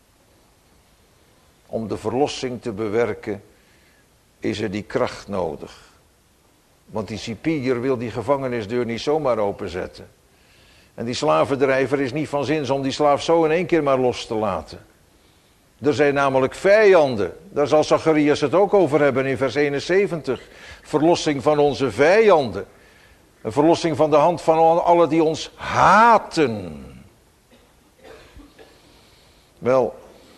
Om de verlossing te bewerken is er die kracht nodig. Want die cipier wil die gevangenisdeur niet zomaar openzetten. En die slavendrijver is niet van zins om die slaaf zo in één keer maar los te laten. Er zijn namelijk vijanden. Daar zal Zacharias het ook over hebben in vers eenenzeventig. Verlossing van onze vijanden. Een verlossing van de hand van allen die ons haten. Wel,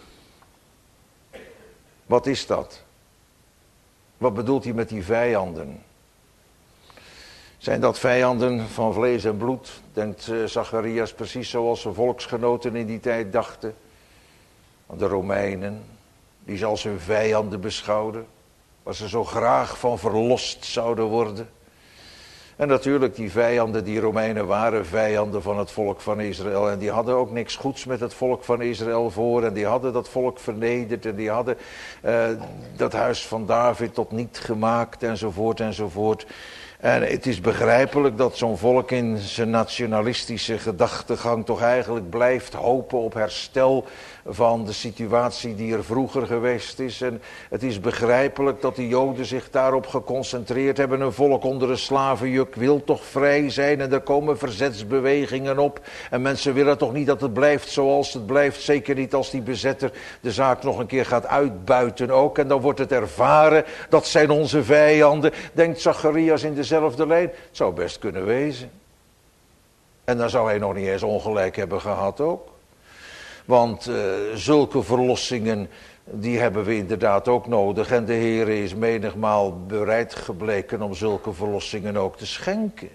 wat is dat? Wat bedoelt hij met die vijanden? Zijn dat vijanden van vlees en bloed? Denkt Zacharias precies zoals zijn volksgenoten in die tijd dachten. De Romeinen, die ze als hun vijanden beschouwden, waar ze zo graag van verlost zouden worden. En natuurlijk, die vijanden, die Romeinen waren vijanden van het volk van Israël. En die hadden ook niks goeds met het volk van Israël voor. En die hadden dat volk vernederd. En die hadden uh, dat huis van David tot niet gemaakt, enzovoort, enzovoort. En het is begrijpelijk dat zo'n volk in zijn nationalistische gedachtegang toch eigenlijk blijft hopen op herstel van de situatie die er vroeger geweest is. En het is begrijpelijk dat de Joden zich daarop geconcentreerd hebben. Een volk onder een slavenjuk wil toch vrij zijn en er komen verzetsbewegingen op. En mensen willen toch niet dat het blijft zoals het blijft. Zeker niet als die bezetter de zaak nog een keer gaat uitbuiten ook. En dan wordt het ervaren, dat zijn onze vijanden. Denkt Zacharias in dezelfde lijn? Het zou best kunnen wezen. En dan zou hij nog niet eens ongelijk hebben gehad ook. Want uh, zulke verlossingen, die hebben we inderdaad ook nodig. En de Heer is menigmaal bereid gebleken om zulke verlossingen ook te schenken.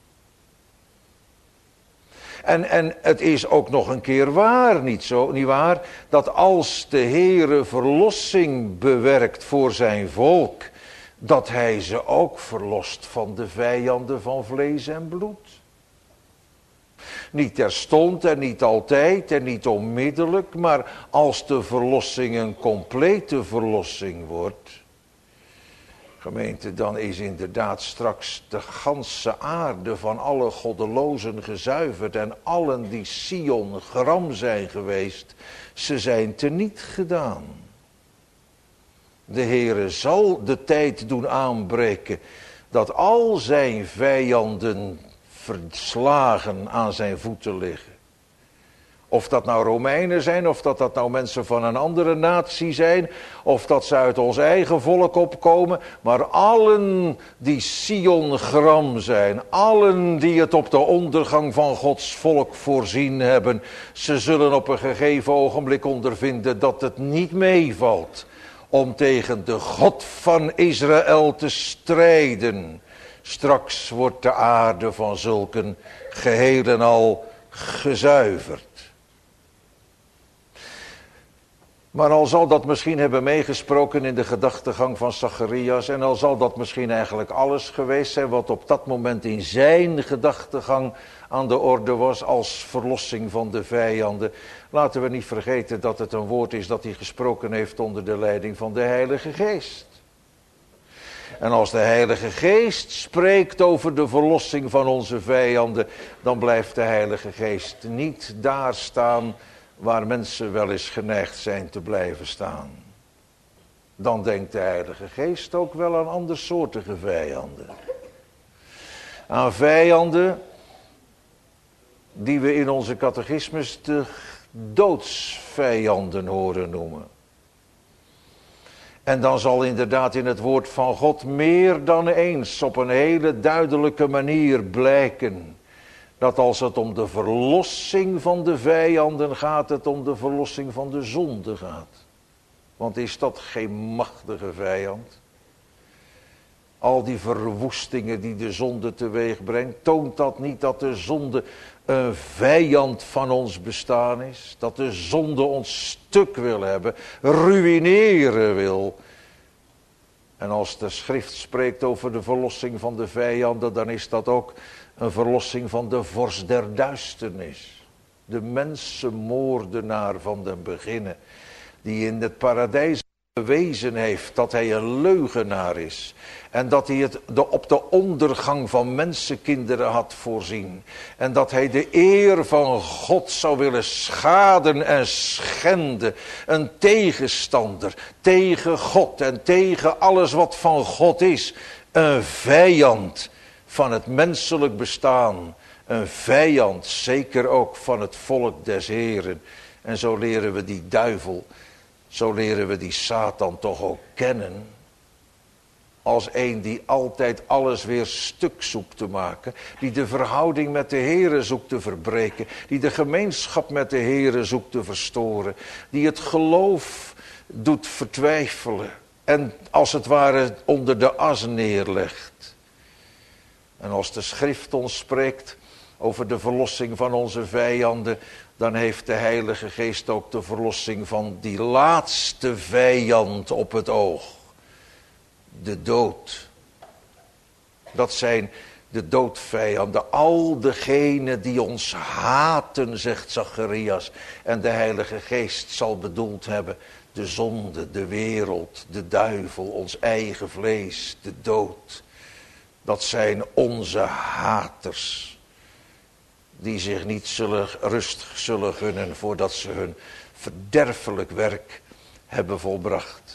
En, en het is ook nog een keer waar, niet zo, niet waar, dat als de Heer verlossing bewerkt voor zijn volk, dat hij ze ook verlost van de vijanden van vlees en bloed. Niet terstond en niet altijd en niet onmiddellijk, maar als de verlossing een complete verlossing wordt, Gemeente, dan is inderdaad straks de ganse aarde van alle goddelozen gezuiverd en allen die Sion gram zijn geweest, ze zijn teniet gedaan. De Heere zal de tijd doen aanbreken dat al zijn vijanden verslagen aan zijn voeten liggen. Of dat nou Romeinen zijn, of dat dat nou mensen van een andere natie zijn, of dat ze uit ons eigen volk opkomen, maar allen die Sion gram zijn, allen die het op de ondergang van Gods volk voorzien hebben, ze zullen op een gegeven ogenblik ondervinden dat het niet meevalt om tegen de God van Israël te strijden. Straks wordt de aarde van zulken geheel en al gezuiverd. Maar al zal dat misschien hebben meegesproken in de gedachtegang van Zacharias, en al zal dat misschien eigenlijk alles geweest zijn wat op dat moment in zijn gedachtegang aan de orde was als verlossing van de vijanden, laten we niet vergeten dat het een woord is dat hij gesproken heeft onder de leiding van de Heilige Geest. En als de Heilige Geest spreekt over de verlossing van onze vijanden, dan blijft de Heilige Geest niet daar staan waar mensen wel eens geneigd zijn te blijven staan. Dan denkt de Heilige Geest ook wel aan andersoortige vijanden. Aan vijanden die we in onze catechismus de doodsvijanden horen noemen. En dan zal inderdaad in het woord van God meer dan eens op een hele duidelijke manier blijken dat als het om de verlossing van de vijanden gaat, het om de verlossing van de zonde gaat. Want is dat geen machtige vijand? Al die verwoestingen die de zonde teweeg brengt, toont dat niet dat de zonde een vijand van ons bestaan is? Dat de zonde ons stuk wil hebben, ruïneren wil. En als de schrift spreekt over de verlossing van de vijanden, dan is dat ook een verlossing van de vorst der duisternis. De mensenmoordenaar van den beginnen, die in het paradijs bewezen heeft dat hij een leugenaar is. En dat hij het de, op de ondergang van mensenkinderen had voorzien. En dat hij de eer van God zou willen schaden en schenden. Een tegenstander tegen God en tegen alles wat van God is. Een vijand van het menselijk bestaan. Een vijand zeker ook van het volk des Heren. En zo leren we die duivel, zo leren we die Satan toch ook kennen. Als een die altijd alles weer stuk zoekt te maken. Die de verhouding met de Heere zoekt te verbreken. Die de gemeenschap met de Heere zoekt te verstoren. Die het geloof doet vertwijfelen. En als het ware onder de as neerlegt. En als de schrift ons spreekt over de verlossing van onze vijanden, dan heeft de Heilige Geest ook de verlossing van die laatste vijand op het oog. De dood. Dat zijn de doodvijanden. Al degenen die ons haten, zegt Zacharias. En de Heilige Geest zal bedoeld hebben de zonde, de wereld, de duivel, ons eigen vlees, de dood. Dat zijn onze haters. Die zich niet zullen, rust zullen gunnen voordat ze hun verderfelijk werk hebben volbracht.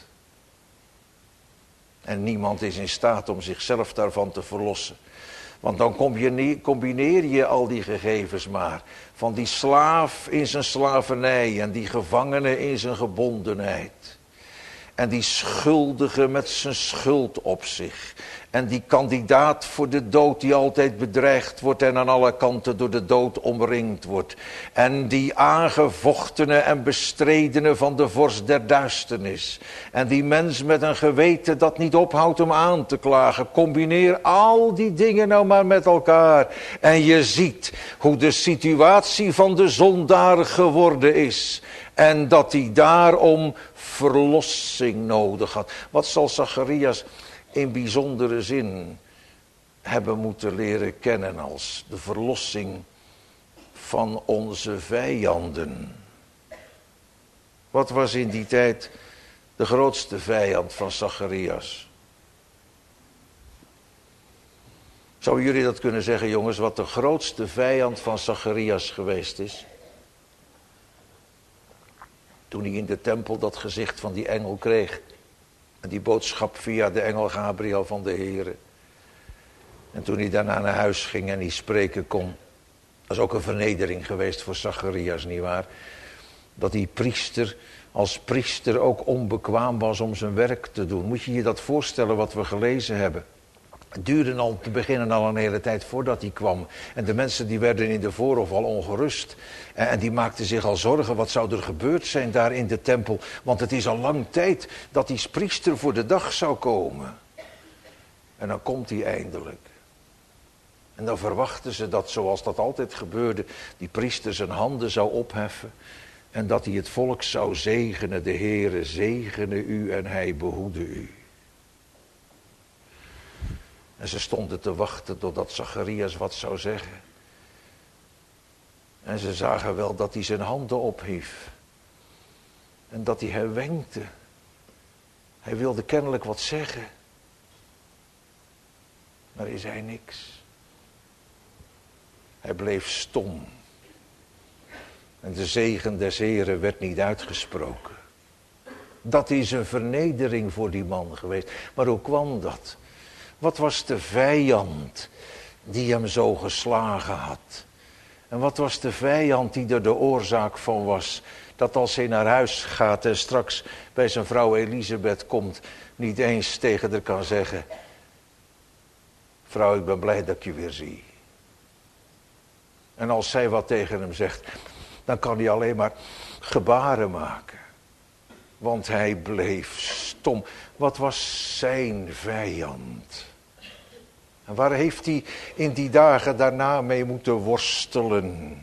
En niemand is in staat om zichzelf daarvan te verlossen. Want dan combineer je al die gegevens maar. Van die slaaf in zijn slavernij en die gevangene in zijn gebondenheid. En die schuldige met zijn schuld op zich. En die kandidaat voor de dood die altijd bedreigd wordt en aan alle kanten door de dood omringd wordt. En die aangevochtene en bestredene van de vorst der duisternis. En die mens met een geweten dat niet ophoudt om aan te klagen. Combineer al die dingen nou maar met elkaar. En je ziet hoe de situatie van de zondaar geworden is. En dat hij daarom verlossing nodig had. Wat zal Zacharias in bijzondere zin hebben moeten leren kennen als de verlossing van onze vijanden. Wat was in die tijd de grootste vijand van Zacharias? Zouden jullie dat kunnen zeggen, jongens, wat de grootste vijand van Zacharias geweest is? Toen hij in de tempel dat gezicht van die engel kreeg. En die boodschap via de engel Gabriel van de Heere. En toen hij daarna naar huis ging en hij spreken kon. Dat is ook een vernedering geweest voor Zacharias, nietwaar? Dat die priester als priester ook onbekwaam was om zijn werk te doen. Moet je je dat voorstellen wat we gelezen hebben? Het duurde al te beginnen al een hele tijd voordat hij kwam. En de mensen die werden in de voorhof al ongerust. En die maakten zich al zorgen, wat zou er gebeurd zijn daar in de tempel. Want het is al lang tijd dat die priester voor de dag zou komen. En dan komt hij eindelijk. En dan verwachten ze dat, zoals dat altijd gebeurde, die priester zijn handen zou opheffen. En dat hij het volk zou zegenen. De Heere zegene u en hij behoede u. En ze stonden te wachten totdat Zacharias wat zou zeggen. En ze zagen wel dat hij zijn handen ophief. En dat hij hij wenkte. Hij wilde kennelijk wat zeggen. Maar hij zei niks. Hij bleef stom. En de zegen des Heren werd niet uitgesproken. Dat is een vernedering voor die man geweest. Maar hoe kwam dat? Wat was de vijand die hem zo geslagen had? En wat was de vijand die er de oorzaak van was? Dat als hij naar huis gaat en straks bij zijn vrouw Elisabeth komt, niet eens tegen haar kan zeggen: vrouw, ik ben blij dat ik je weer zie. En als zij wat tegen hem zegt, dan kan hij alleen maar gebaren maken. Want hij bleef stom. Wat was zijn vijand? En waar heeft hij in die dagen daarna mee moeten worstelen?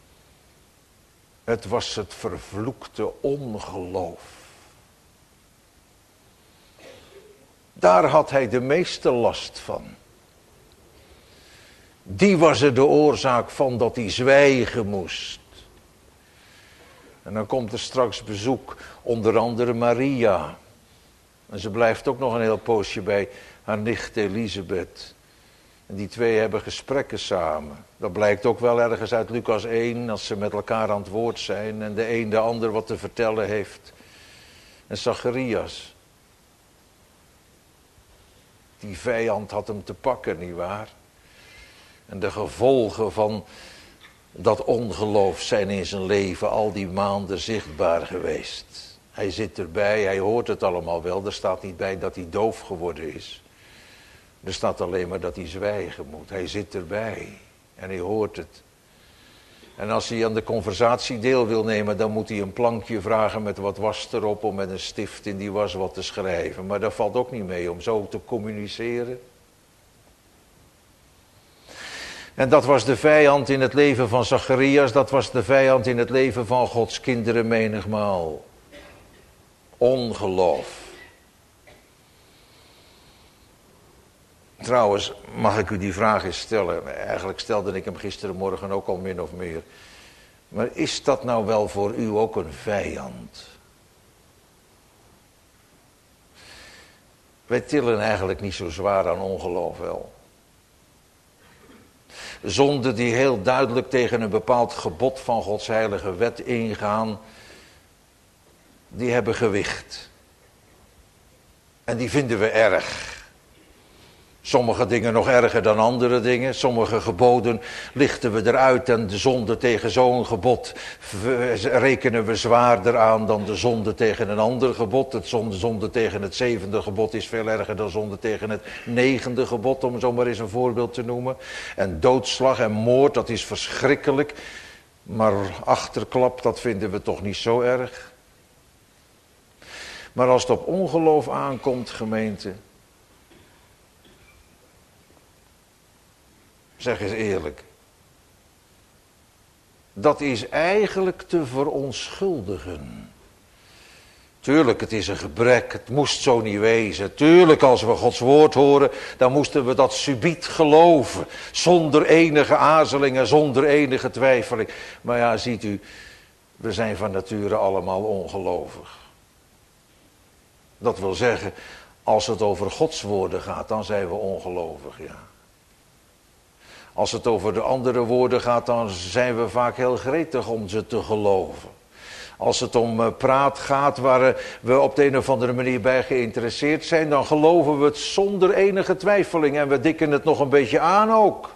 Het was het vervloekte ongeloof. Daar had hij de meeste last van. Die was er de oorzaak van dat hij zwijgen moest. En dan komt er straks bezoek, onder andere Maria. En ze blijft ook nog een heel poosje bij haar nicht Elisabeth. En die twee hebben gesprekken samen. Dat blijkt ook wel ergens uit Lucas één, als ze met elkaar aan het woord zijn. En de een de ander wat te vertellen heeft. En Zacharias. Die vijand had hem te pakken, nietwaar? En de gevolgen van dat ongeloof zijn in zijn leven al die maanden zichtbaar geweest. Hij zit erbij, hij hoort het allemaal wel. Er staat niet bij dat hij doof geworden is. Er staat alleen maar dat hij zwijgen moet. Hij zit erbij en hij hoort het. En als hij aan de conversatie deel wil nemen, dan moet hij een plankje vragen met wat was erop om met een stift in die was wat te schrijven. Maar dat valt ook niet mee om zo te communiceren. En dat was de vijand in het leven van Zacharias, dat was de vijand in het leven van Gods kinderen menigmaal. Ongeloof. Trouwens, mag ik u die vraag eens stellen? Eigenlijk stelde ik hem gisterenmorgen ook al min of meer. Maar is dat nou wel voor u ook een vijand? Wij tillen eigenlijk niet zo zwaar aan ongeloof wel. Zonden die heel duidelijk tegen een bepaald gebod van Gods heilige wet ingaan, die hebben gewicht. En die vinden we erg. Sommige dingen nog erger dan andere dingen. Sommige geboden lichten we eruit en de zonde tegen zo'n gebod rekenen we zwaarder aan dan de zonde tegen een ander gebod. Het zonde, zonde tegen het zevende gebod is veel erger dan zonde tegen het negende gebod, om zo maar eens een voorbeeld te noemen. En doodslag en moord, dat is verschrikkelijk. Maar achterklap, dat vinden we toch niet zo erg. Maar als het op ongeloof aankomt, gemeente, zeg eens eerlijk. Dat is eigenlijk te verontschuldigen. Tuurlijk, het is een gebrek, het moest zo niet wezen. Tuurlijk, als we Gods woord horen, dan moesten we dat subiet geloven. Zonder enige aarzelingen, zonder enige twijfeling. Maar ja, ziet u, we zijn van nature allemaal ongelovig. Dat wil zeggen, als het over Gods woorden gaat, dan zijn we ongelovig, ja. Als het over de andere woorden gaat, dan zijn we vaak heel gretig om ze te geloven. Als het om praat gaat waar we op de een of andere manier bij geïnteresseerd zijn, dan geloven we het zonder enige twijfeling en we dikken het nog een beetje aan ook.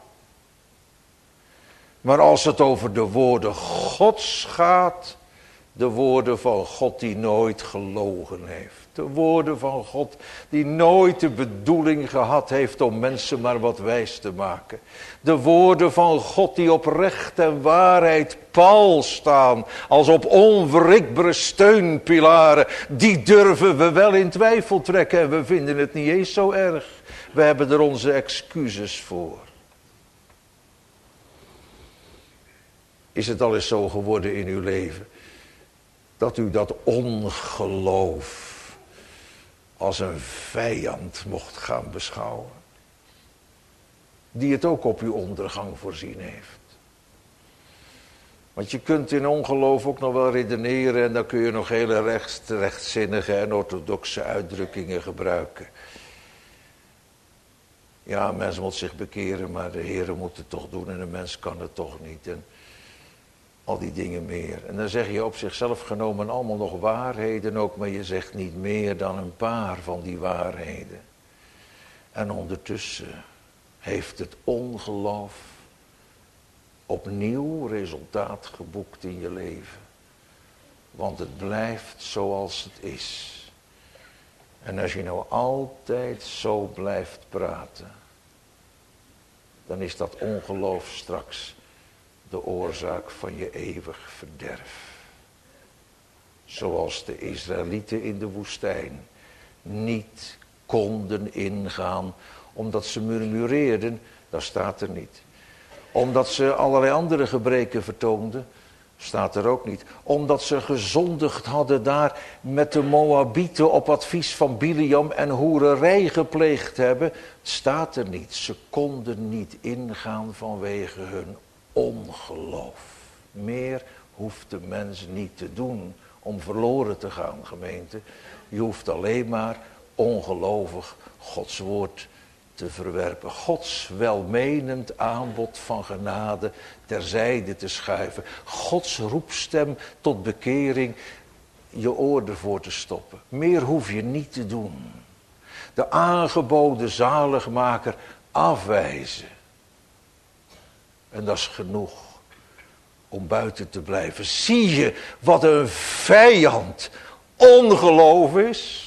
Maar als het over de woorden Gods gaat, de woorden van God die nooit gelogen heeft. De woorden van God die nooit de bedoeling gehad heeft om mensen maar wat wijs te maken. De woorden van God die op recht en waarheid pal staan, als op onwrikbare steunpilaren, die durven we wel in twijfel trekken en we vinden het niet eens zo erg. We hebben er onze excuses voor. Is het al eens zo geworden in uw leven dat u dat ongeloof als een vijand mocht gaan beschouwen, die het ook op uw ondergang voorzien heeft? Want je kunt in ongeloof ook nog wel redeneren en dan kun je nog hele rechts, rechtzinnige en orthodoxe uitdrukkingen gebruiken. Ja, een mens moet zich bekeren, maar de Heere moet het toch doen en de mens kan het toch niet. En al die dingen meer. En dan zeg je op zichzelf genomen allemaal nog waarheden ook, maar je zegt niet meer dan een paar van die waarheden. En ondertussen heeft het ongeloof opnieuw resultaat geboekt in je leven. Want het blijft zoals het is. En als je nou altijd zo blijft praten, dan is dat ongeloof straks de oorzaak van je eeuwig verderf. Zoals de Israëlieten in de woestijn niet konden ingaan omdat ze murmureerden, dat staat er niet. Omdat ze allerlei andere gebreken vertoonden, staat er ook niet. Omdat ze gezondigd hadden daar met de Moabieten op advies van Biliam en hoererij gepleegd hebben, staat er niet. Ze konden niet ingaan vanwege hun ongeloof. Meer hoeft de mens niet te doen om verloren te gaan, gemeente. Je hoeft alleen maar ongelovig Gods woord te verwerpen. Gods welmenend aanbod van genade terzijde te schuiven. Gods roepstem tot bekering je oor ervoor te stoppen. Meer hoef je niet te doen. De aangeboden zaligmaker afwijzen. En dat is genoeg om buiten te blijven. Zie je wat een vijand ongeloof is?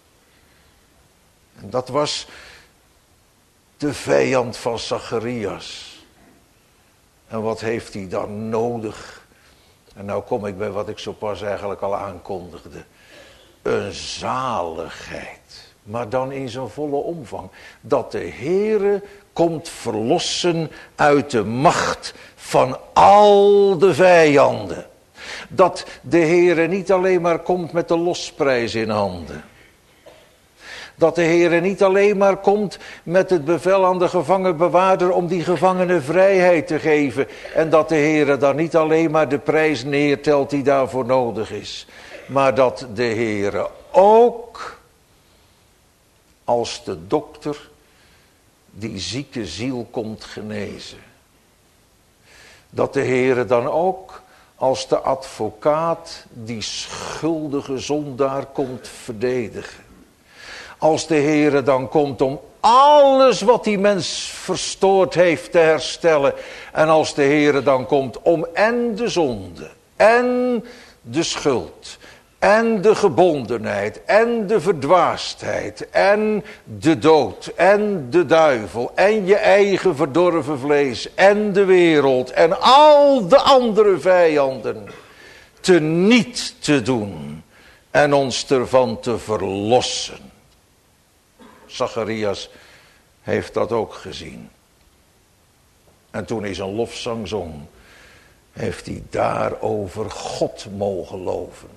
En dat was de vijand van Zacharias. En wat heeft hij dan nodig? En nou kom ik bij wat ik zo pas eigenlijk al aankondigde. Een zaligheid. Maar dan in zijn volle omvang. Dat de Heere komt verlossen uit de macht van al de vijanden. Dat de Heere niet alleen maar komt met de losprijs in handen. Dat de Heere niet alleen maar komt met het bevel aan de gevangenbewaarder om die gevangenen vrijheid te geven. En dat de Heere dan niet alleen maar de prijs neertelt die daarvoor nodig is. Maar dat de Heere ook als de dokter die zieke ziel komt genezen. Dat de Heere dan ook als de advocaat die schuldige zondaar komt verdedigen. Als de Heere dan komt om alles wat die mens verstoord heeft te herstellen. En als de Heere dan komt om en de zonde, en de schuld, en de gebondenheid, en de verdwaasdheid, en de dood, en de duivel, en je eigen verdorven vlees, en de wereld, en al de andere vijanden teniet te doen en ons ervan te verlossen. Zacharias heeft dat ook gezien. En toen hij zijn lofzang zong, heeft hij daarover God mogen loven.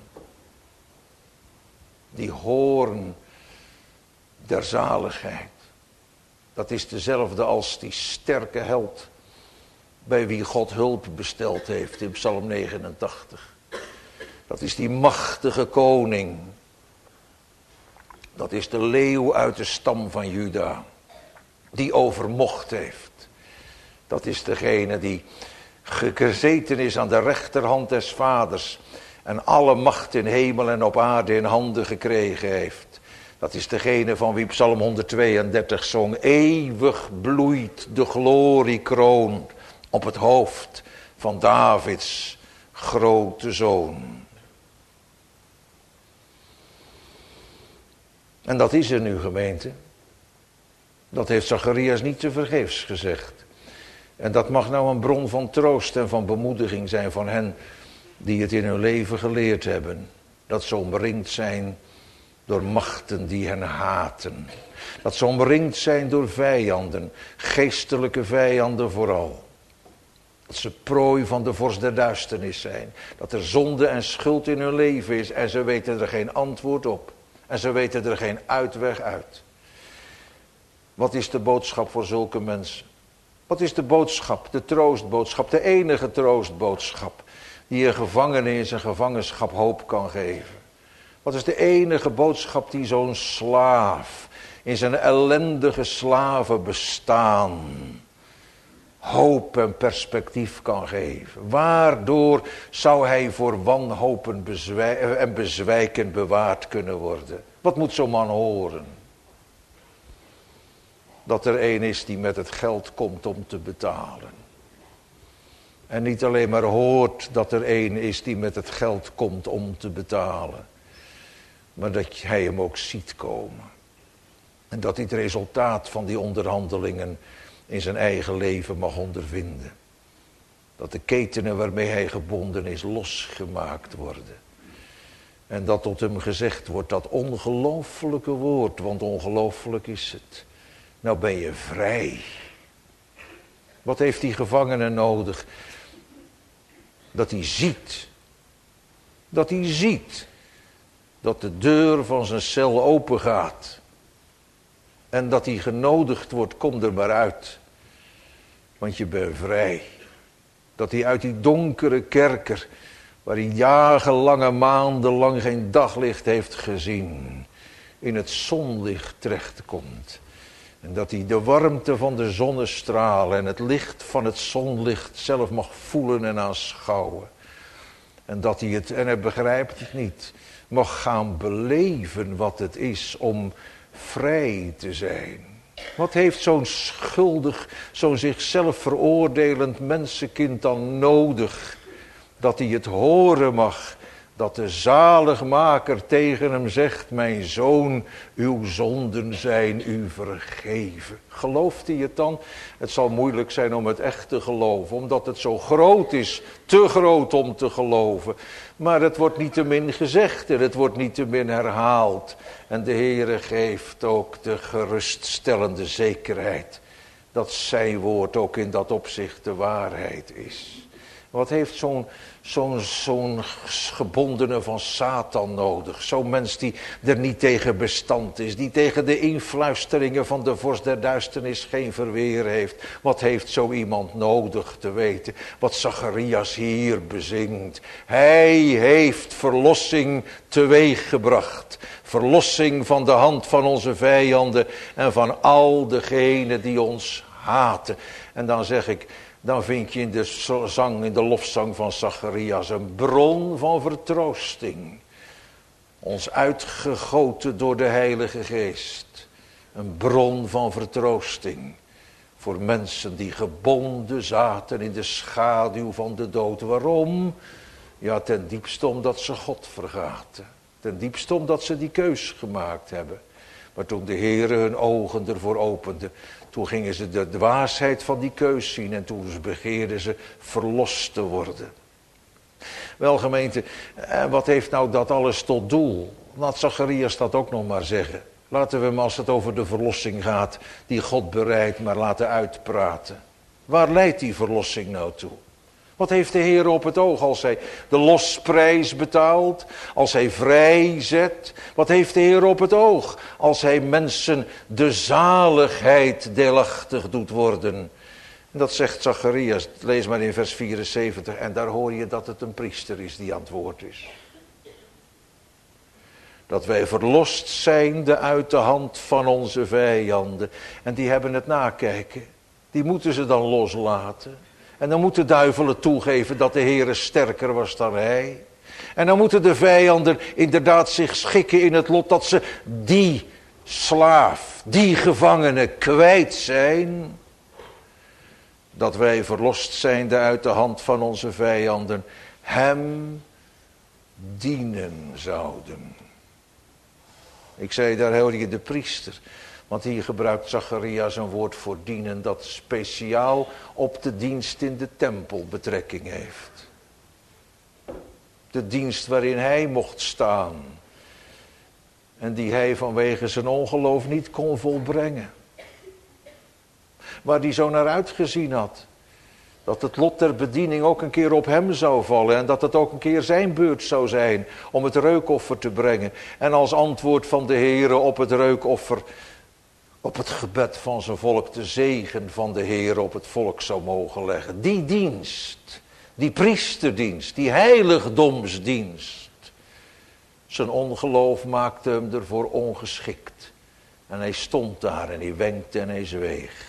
Die hoorn der zaligheid. Dat is dezelfde als die sterke held bij wie God hulp besteld heeft in Psalm negenentachtig. Dat is die machtige koning. Dat is de leeuw uit de stam van Juda. Die overmocht heeft. Dat is degene die gezeten is aan de rechterhand des Vaders en alle macht in hemel en op aarde in handen gekregen heeft. Dat is degene van wie Psalm honderdtweeëndertig zong. Eeuwig bloeit de gloriekroon op het hoofd van Davids grote zoon. En dat is er nu, gemeente. Dat heeft Zacharias niet tevergeefs gezegd. En dat mag nou een bron van troost en van bemoediging zijn van hen die het in hun leven geleerd hebben. Dat ze omringd zijn door machten die hen haten. Dat ze omringd zijn door vijanden, geestelijke vijanden vooral. Dat ze prooi van de vorst der duisternis zijn. Dat er zonde en schuld in hun leven is en ze weten er geen antwoord op. En ze weten er geen uitweg uit. Wat is de boodschap voor zulke mensen? Wat is de boodschap, de troostboodschap, de enige troostboodschap die een gevangene in zijn gevangenschap hoop kan geven? Wat is de enige boodschap die zo'n slaaf in zijn ellendige slavenbestaan hoop en perspectief kan geven? Waardoor zou hij voor wanhopen bezwij- en bezwijken bewaard kunnen worden? Wat moet zo'n man horen? Dat er een is die met het geld komt om te betalen. En niet alleen maar hoort dat er een is die met het geld komt om te betalen. Maar dat hij hem ook ziet komen. En dat hij het resultaat van die onderhandelingen in zijn eigen leven mag ondervinden. Dat de ketenen waarmee hij gebonden is losgemaakt worden. En dat tot hem gezegd wordt dat ongelooflijke woord, want ongelooflijk is het. Nou ben je vrij. Wat heeft die gevangene nodig? Dat hij ziet. Dat hij ziet. Dat de deur van zijn cel open gaat. En dat hij genodigd wordt, kom er maar uit. Want je bent vrij. Dat hij uit die donkere kerker, waar hij jarenlange maandenlang geen daglicht heeft gezien, in het zonlicht terechtkomt. En dat hij de warmte van de zonnestralen en het licht van het zonlicht zelf mag voelen en aanschouwen. En dat hij het, en hij begrijpt het niet, mag gaan beleven wat het is om vrij te zijn. Wat heeft zo'n schuldig, zo'n zichzelf veroordelend mensenkind dan nodig? Dat hij het horen mag, dat de zaligmaker tegen hem zegt, mijn zoon, uw zonden zijn u vergeven. Gelooft hij het dan? Het zal moeilijk zijn om het echt te geloven, omdat het zo groot is, te groot om te geloven. Maar het wordt niettemin gezegd en het wordt niettemin herhaald. En de Heere geeft ook de geruststellende zekerheid dat zijn woord ook in dat opzicht de waarheid is. Wat heeft zo'n zo'n zo'n gebondene van Satan nodig? Zo'n mens die er niet tegen bestand is. Die tegen de influisteringen van de vorst der duisternis geen verweer heeft. Wat heeft zo iemand nodig te weten? Wat Zacharias hier bezingt. Hij heeft verlossing teweeggebracht. Verlossing van de hand van onze vijanden. En van al degenen die ons haten. En dan zeg ik, dan vind je in de zang, in de lofzang van Zacharias een bron van vertroosting. Ons uitgegoten door de Heilige Geest. Een bron van vertroosting. Voor mensen die gebonden zaten in de schaduw van de dood. Waarom? Ja, ten diepste omdat ze God vergaten. Ten diepste omdat ze die keus gemaakt hebben. Maar toen de Heere hun ogen ervoor opende, toen gingen ze de dwaasheid van die keus zien en toen begeerden ze verlost te worden. Wel gemeente, wat heeft nou dat alles tot doel? Laat Zacharias dat ook nog maar zeggen. Laten we hem, als het over de verlossing gaat, die God bereidt, maar laten uitpraten. Waar leidt die verlossing nou toe? Wat heeft de Heer op het oog als hij de losprijs betaalt, als hij vrijzet? Wat heeft de Heer op het oog als hij mensen de zaligheid deelachtig doet worden? En dat zegt Zacharias, lees maar in vers vierenzeventig, en daar hoor je dat het een priester is die aan het woord is. Dat wij verlost zijnde uit de hand van onze vijanden. En die hebben het nakijken. Die moeten ze dan loslaten. En dan moet de duivel het toegeven dat de Heere sterker was dan hij. En dan moeten de vijanden inderdaad zich schikken in het lot dat ze die slaaf, die gevangene kwijt zijn. Dat wij verlost zijnde uit de hand van onze vijanden hem dienen zouden. Ik zei, daar hoor je de priester. Want hier gebruikt Zacharias een woord voor dienen dat speciaal op de dienst in de tempel betrekking heeft. De dienst waarin hij mocht staan. En die hij vanwege zijn ongeloof niet kon volbrengen. Waar hij zo naar uitgezien had. Dat het lot der bediening ook een keer op hem zou vallen. En dat het ook een keer zijn beurt zou zijn om het reukoffer te brengen. En als antwoord van de Heere op het reukoffer, op het gebed van zijn volk, de zegen van de Heere op het volk zou mogen leggen. Die dienst, die priesterdienst, die heiligdomsdienst. Zijn ongeloof maakte hem ervoor ongeschikt. En hij stond daar en hij wenkte en hij zweeg.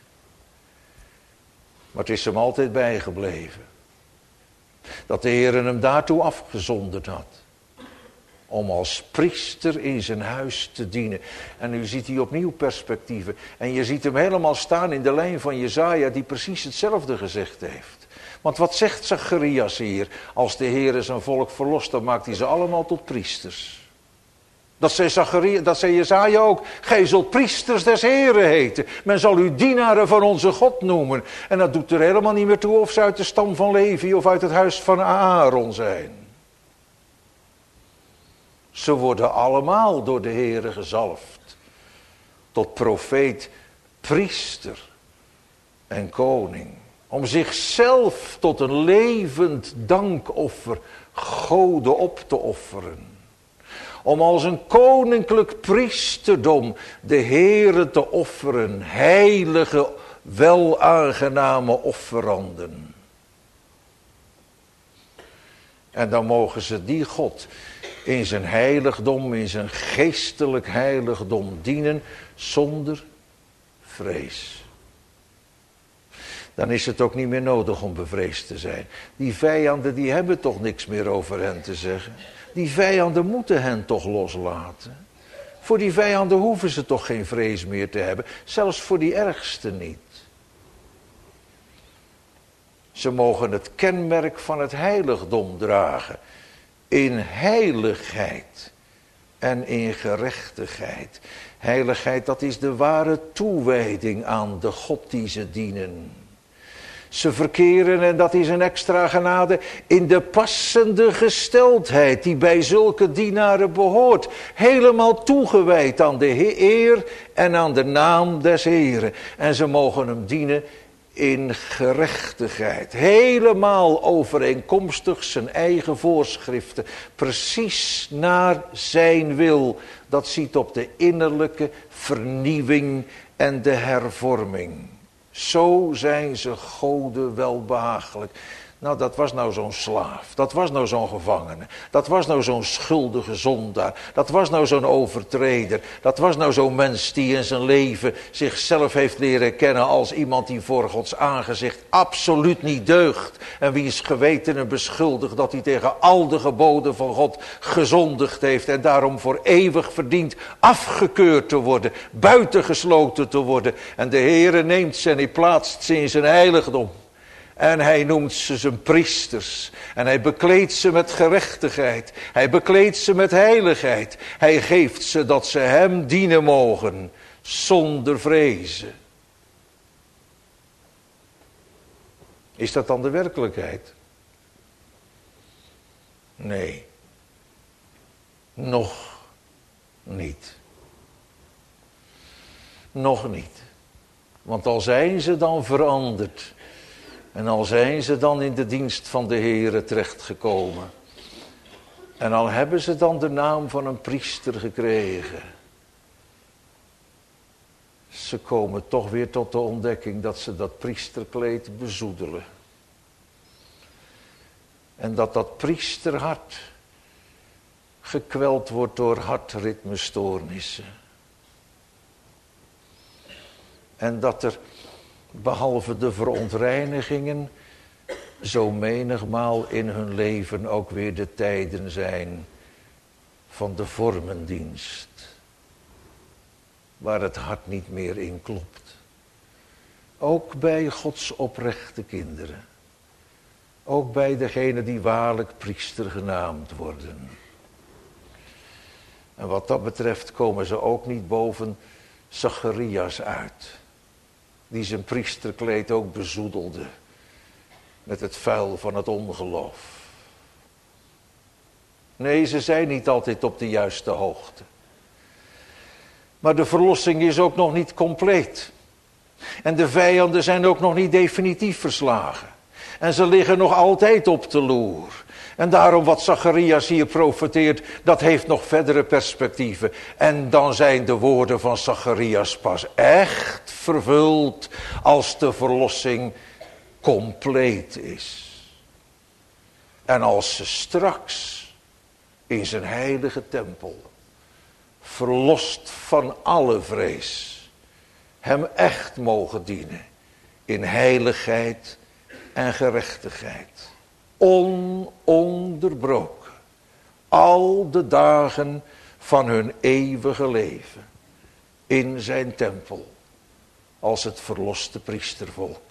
Maar het is hem altijd bijgebleven. Dat de Heer hem daartoe afgezonderd had. Om als priester in zijn huis te dienen. En nu ziet hij opnieuw perspectieven. En je ziet hem helemaal staan in de lijn van Jesaja die precies hetzelfde gezegd heeft. Want wat zegt Zacharias hier? Als de Heer zijn volk verlost, dan maakt hij ze allemaal tot priesters. Dat zei, Zacharias, dat zei Jesaja ook. Gij zult priesters des Heren heten. Men zal u dienaren van onze God noemen. En dat doet er helemaal niet meer toe of ze uit de stam van Levi of uit het huis van Aaron zijn. Ze worden allemaal door de Heere gezalfd. Tot profeet, priester en koning. Om zichzelf tot een levend dankoffer Gode op te offeren. Om als een koninklijk priesterdom de Heere te offeren. Heilige, welaangename offeranden. En dan mogen ze die God in zijn heiligdom, in zijn geestelijk heiligdom dienen zonder vrees. Dan is het ook niet meer nodig om bevreesd te zijn. Die vijanden die hebben toch niks meer over hen te zeggen. Die vijanden moeten hen toch loslaten. Voor die vijanden hoeven ze toch geen vrees meer te hebben. Zelfs voor die ergste niet. Ze mogen het kenmerk van het heiligdom dragen. In heiligheid en in gerechtigheid. Heiligheid, dat is de ware toewijding aan de God die ze dienen. Ze verkeren, en dat is een extra genade, in de passende gesteldheid die bij zulke dienaren behoort. Helemaal toegewijd aan de eer en aan de naam des Heren. En ze mogen hem dienen in gerechtigheid. Helemaal overeenkomstig zijn eigen voorschriften. Precies naar zijn wil. Dat ziet op de innerlijke vernieuwing en de hervorming. Zo zijn ze Gode welbehagelijk. Nou, dat was nou zo'n slaaf. Dat was nou zo'n gevangene. Dat was nou zo'n schuldige zondaar. Dat was nou zo'n overtreder. Dat was nou zo'n mens die in zijn leven zichzelf heeft leren kennen als iemand die voor Gods aangezicht absoluut niet deugt. En wiens geweten hem beschuldigt dat hij tegen al de geboden van God gezondigd heeft. En daarom voor eeuwig verdient afgekeurd te worden. Buitengesloten te worden. En de Heere neemt ze en hij plaatst ze in zijn heiligdom. En hij noemt ze zijn priesters. En hij bekleedt ze met gerechtigheid. Hij bekleedt ze met heiligheid. Hij geeft ze dat ze hem dienen mogen. Zonder vrezen. Is dat dan de werkelijkheid? Nee. Nog niet. Nog niet. Want al zijn ze dan veranderd. En al zijn ze dan in de dienst van de Heere terechtgekomen. En al hebben ze dan de naam van een priester gekregen. Ze komen toch weer tot de ontdekking dat ze dat priesterkleed bezoedelen. En dat dat priesterhart gekweld wordt door hartritmestoornissen. En dat er behalve de verontreinigingen, zo menigmaal in hun leven ook weer de tijden zijn van de vormendienst, waar het hart niet meer in klopt. Ook bij Gods oprechte kinderen. Ook bij degenen die waarlijk priester genaamd worden. En wat dat betreft komen ze ook niet boven Zacharias uit, die zijn priesterkleed ook bezoedelde met het vuil van het ongeloof. Nee, ze zijn niet altijd op de juiste hoogte. Maar de verlossing is ook nog niet compleet. En de vijanden zijn ook nog niet definitief verslagen. En ze liggen nog altijd op de loer. En daarom wat Zacharias hier profeteert, dat heeft nog verdere perspectieven. En dan zijn de woorden van Zacharias pas echt vervuld als de verlossing compleet is. En als ze straks in zijn heilige tempel, verlost van alle vrees, hem echt mogen dienen in heiligheid en gerechtigheid. Ononderbroken. Al de dagen van hun eeuwige leven. In zijn tempel. Als het verloste priestervolk.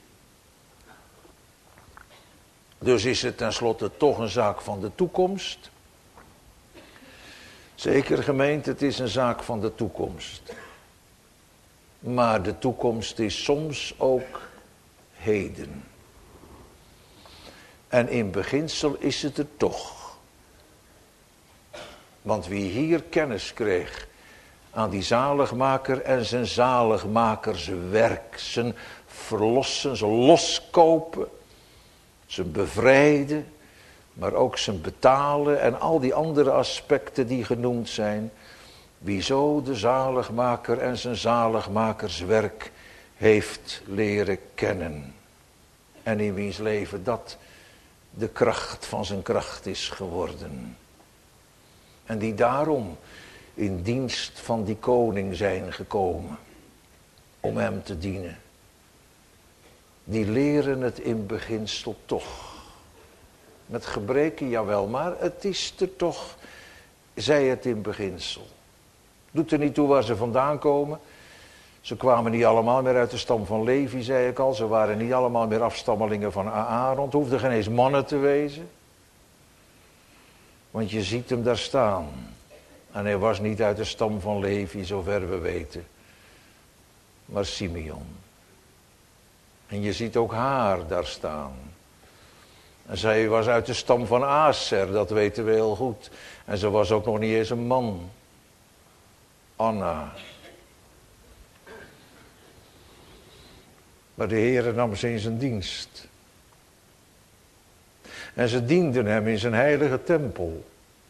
Dus is het tenslotte toch een zaak van de toekomst. Zeker gemeente, het is een zaak van de toekomst. Maar de toekomst is soms ook heden. En in beginsel is het er toch. Want wie hier kennis kreeg aan die zaligmaker en zijn zaligmakerswerk, zijn verlossen, zijn loskopen, zijn bevrijden, maar ook zijn betalen en al die andere aspecten die genoemd zijn. Wie zo de zaligmaker en zijn zaligmakerswerk heeft leren kennen. En in wiens leven dat de kracht van zijn kracht is geworden. En die daarom in dienst van die koning zijn gekomen. Om hem te dienen. Die leren het in beginsel toch. Met gebreken, jawel, maar het is er toch, zei het in beginsel. Doet er niet toe waar ze vandaan komen. Ze kwamen niet allemaal meer uit de stam van Levi, zei ik al. Ze waren niet allemaal meer afstammelingen van Aaron. Het hoefden geen eens mannen te wezen. Want je ziet hem daar staan. En hij was niet uit de stam van Levi, zover we weten. Maar Simeon. En je ziet ook haar daar staan. En zij was uit de stam van Aser, dat weten we heel goed. En ze was ook nog niet eens een man. Anna. Maar de Heere nam ze in zijn dienst. En ze dienden hem in zijn heilige tempel.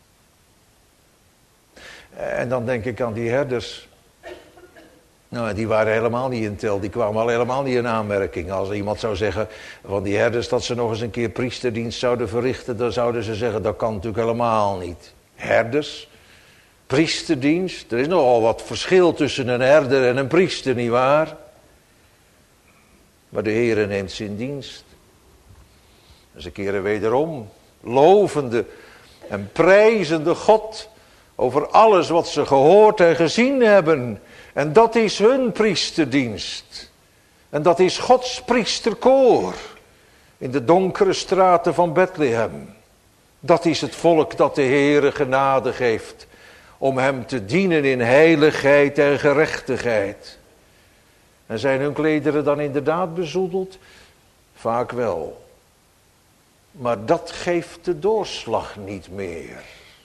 En dan denk ik aan die herders. Nou, die waren helemaal niet in tel. Die kwamen al helemaal niet in aanmerking. Als iemand zou zeggen van die herders dat ze nog eens een keer priesterdienst zouden verrichten, dan zouden ze zeggen dat kan natuurlijk helemaal niet. Herders, priesterdienst, er is nogal wat verschil tussen een herder en een priester, nietwaar? Maar de Heere neemt ze in dienst. En ze keren wederom, lovende en prijzende God over alles wat ze gehoord en gezien hebben. En dat is hun priesterdienst. En dat is Gods priesterkoor in de donkere straten van Bethlehem. Dat is het volk dat de Heere genade geeft om hem te dienen in heiligheid en gerechtigheid. En zijn hun klederen dan inderdaad bezoedeld? Vaak wel. Maar dat geeft de doorslag niet meer.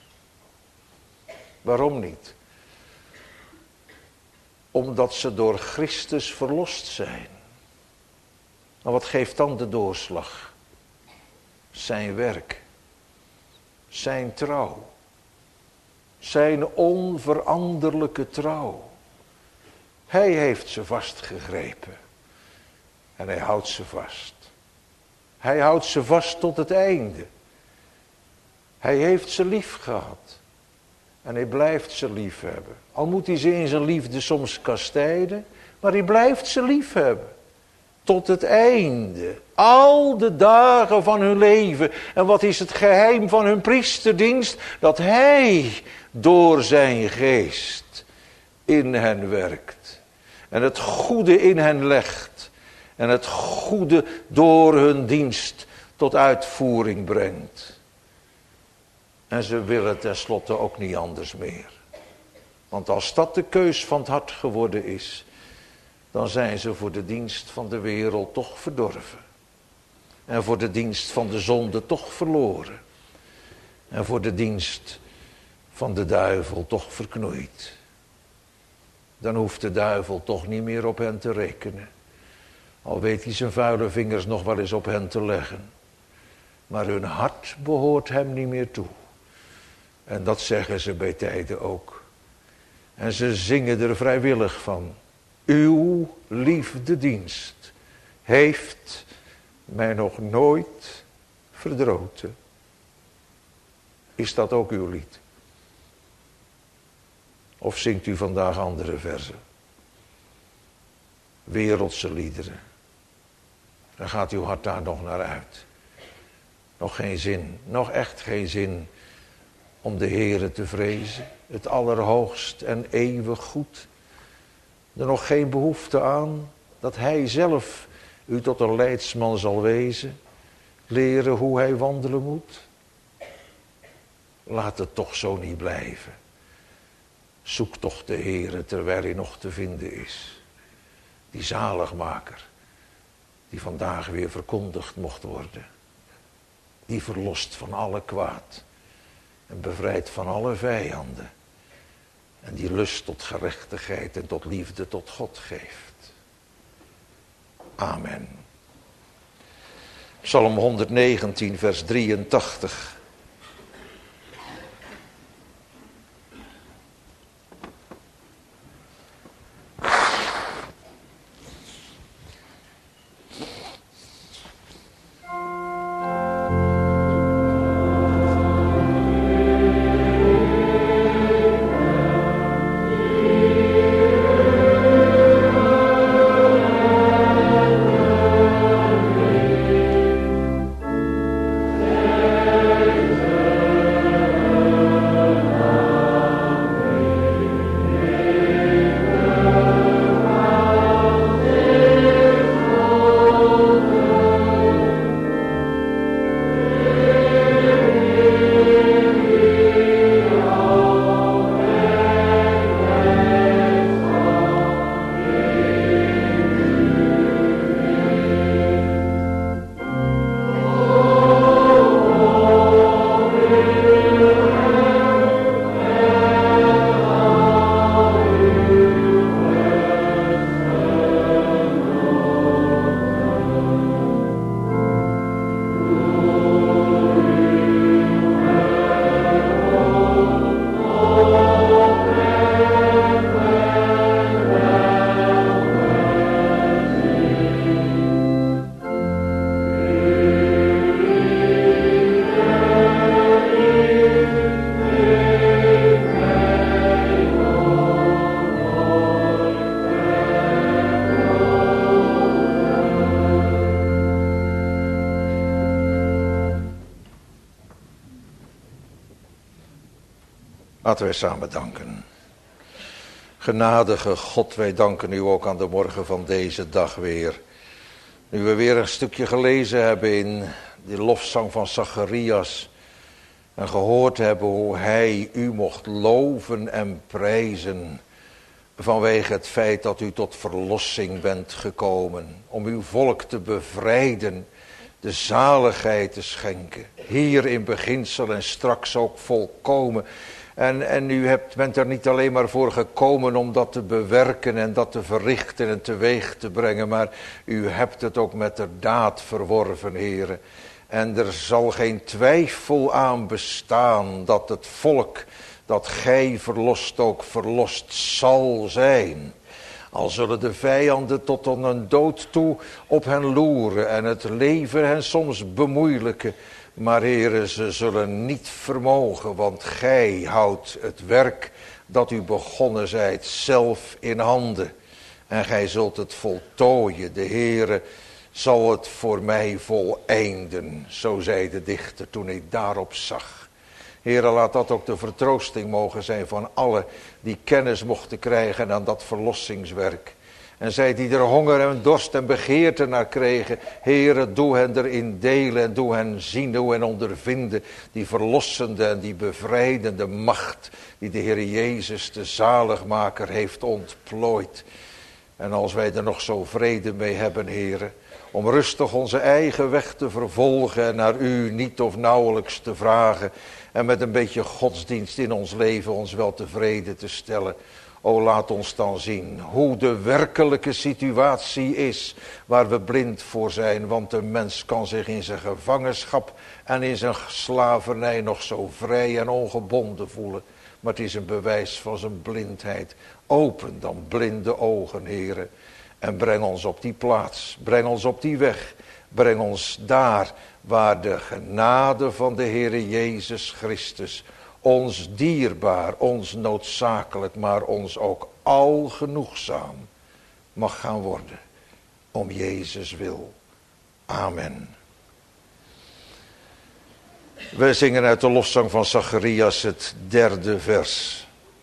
Waarom niet? Omdat ze door Christus verlost zijn. Maar wat geeft dan de doorslag? Zijn werk. Zijn trouw. Zijn onveranderlijke trouw. Hij heeft ze vastgegrepen. En hij houdt ze vast. Hij houdt ze vast tot het einde. Hij heeft ze lief gehad. En hij blijft ze lief hebben. Al moet hij ze in zijn liefde soms kastijden, maar hij blijft ze lief hebben. tot het einde. Al de dagen van hun leven. En wat is het geheim van hun priesterdienst? Dat hij door zijn geest in hen werkt. En het goede in hen legt. En het goede door hun dienst tot uitvoering brengt. En ze willen tenslotte ook niet anders meer. Want als dat de keus van het hart geworden is, dan zijn ze voor de dienst van de wereld toch verdorven. En voor de dienst van de zonde toch verloren. En voor de dienst van de duivel toch verknoeid. Dan hoeft de duivel toch niet meer op hen te rekenen. Al weet hij zijn vuile vingers nog wel eens op hen te leggen. Maar hun hart behoort hem niet meer toe. En dat zeggen ze bij tijden ook. En ze zingen er vrijwillig van. Uw liefdedienst heeft mij nog nooit verdroten. Is dat ook uw lied? Of zingt u vandaag andere verzen? Wereldse liederen. Dan gaat uw hart daar nog naar uit. Nog geen zin, nog echt geen zin om de Heere te vrezen. Het allerhoogst en eeuwig goed. Er nog geen behoefte aan dat hij zelf u tot een leidsman zal wezen. Leren hoe hij wandelen moet. Laat het toch zo niet blijven. Zoek toch de Heere terwijl hij nog te vinden is. Die zaligmaker. Die vandaag weer verkondigd mocht worden. Die verlost van alle kwaad. En bevrijdt van alle vijanden. En die lust tot gerechtigheid en tot liefde tot God geeft. Amen. Psalm honderdnegentien vers drieëntachtig. Laten wij samen danken. Genadige God, wij danken u ook aan de morgen van deze dag weer. Nu we weer een stukje gelezen hebben in die lofzang van Zacharias. En gehoord hebben hoe hij u mocht loven en prijzen. Vanwege het feit dat u tot verlossing bent gekomen. Om uw volk te bevrijden. De zaligheid te schenken. Hier in beginsel en straks ook volkomen. En, en u hebt, bent er niet alleen maar voor gekomen om dat te bewerken en dat te verrichten en teweeg te brengen. Maar u hebt het ook met de daad verworven, heren. En er zal geen twijfel aan bestaan dat het volk dat gij verlost ook verlost zal zijn. Al zullen de vijanden tot aan een dood toe op hen loeren en het leven hen soms bemoeilijken. Maar heren, ze zullen niet vermogen, want gij houdt het werk dat u begonnen zijt zelf in handen. En gij zult het voltooien. De Heere zal het voor mij voleinden. Zo zei de dichter toen hij daarop zag. Heere, laat dat ook de vertroosting mogen zijn van allen die kennis mochten krijgen aan dat verlossingswerk. En zij die er honger en dorst en begeerte naar kregen, Heere, doe hen erin delen en doe hen zien, doe hen ondervinden. Die verlossende en die bevrijdende macht die de Heer Jezus, de zaligmaker, heeft ontplooid. En als wij er nog zo vrede mee hebben, Heere, om rustig onze eigen weg te vervolgen en naar u niet of nauwelijks te vragen en met een beetje godsdienst in ons leven ons wel tevreden te stellen. O, laat ons dan zien hoe de werkelijke situatie is waar we blind voor zijn. Want de mens kan zich in zijn gevangenschap en in zijn slavernij nog zo vrij en ongebonden voelen. Maar het is een bewijs van zijn blindheid. Open dan blinde ogen, Heere. En breng ons op die plaats, breng ons op die weg. Breng ons daar waar de genade van de Heere Jezus Christus ons dierbaar, ons noodzakelijk, maar ons ook algenoegzaam mag gaan worden. Om Jezus wil. Amen. We zingen uit de lofzang van Zacharias het derde vers.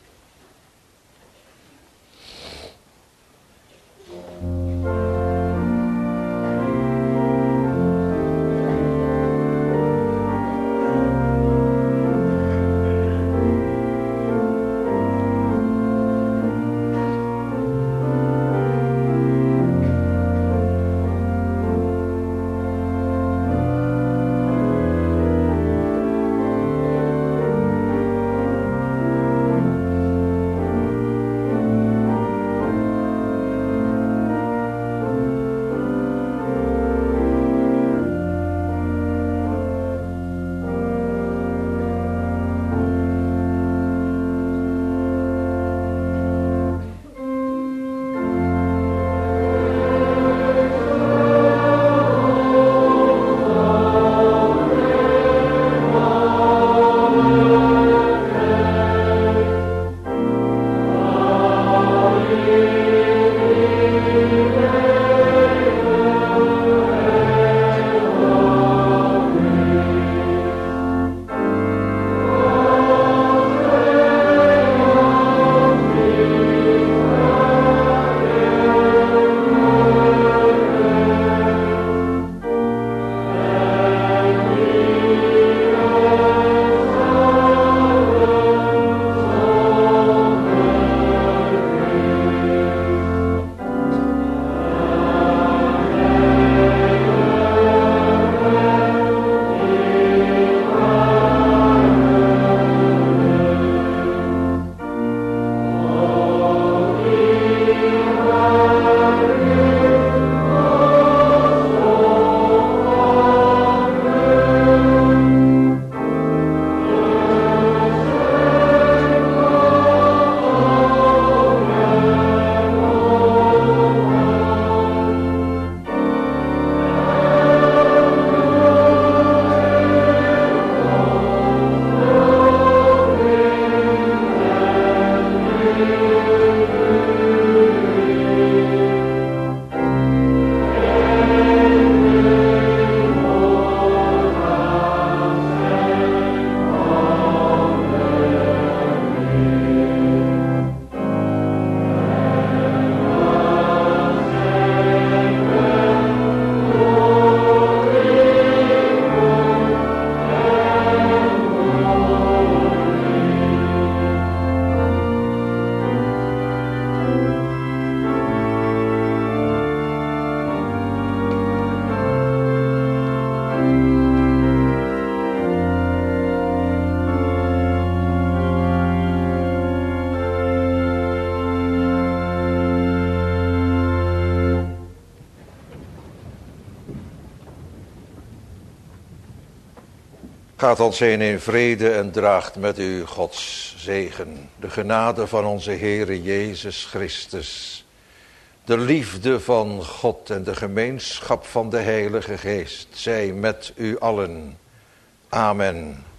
Gaat ons heen in vrede en draagt met u Gods zegen. De genade van onze Heere Jezus Christus. De liefde van God en de gemeenschap van de Heilige Geest zij met u allen. Amen.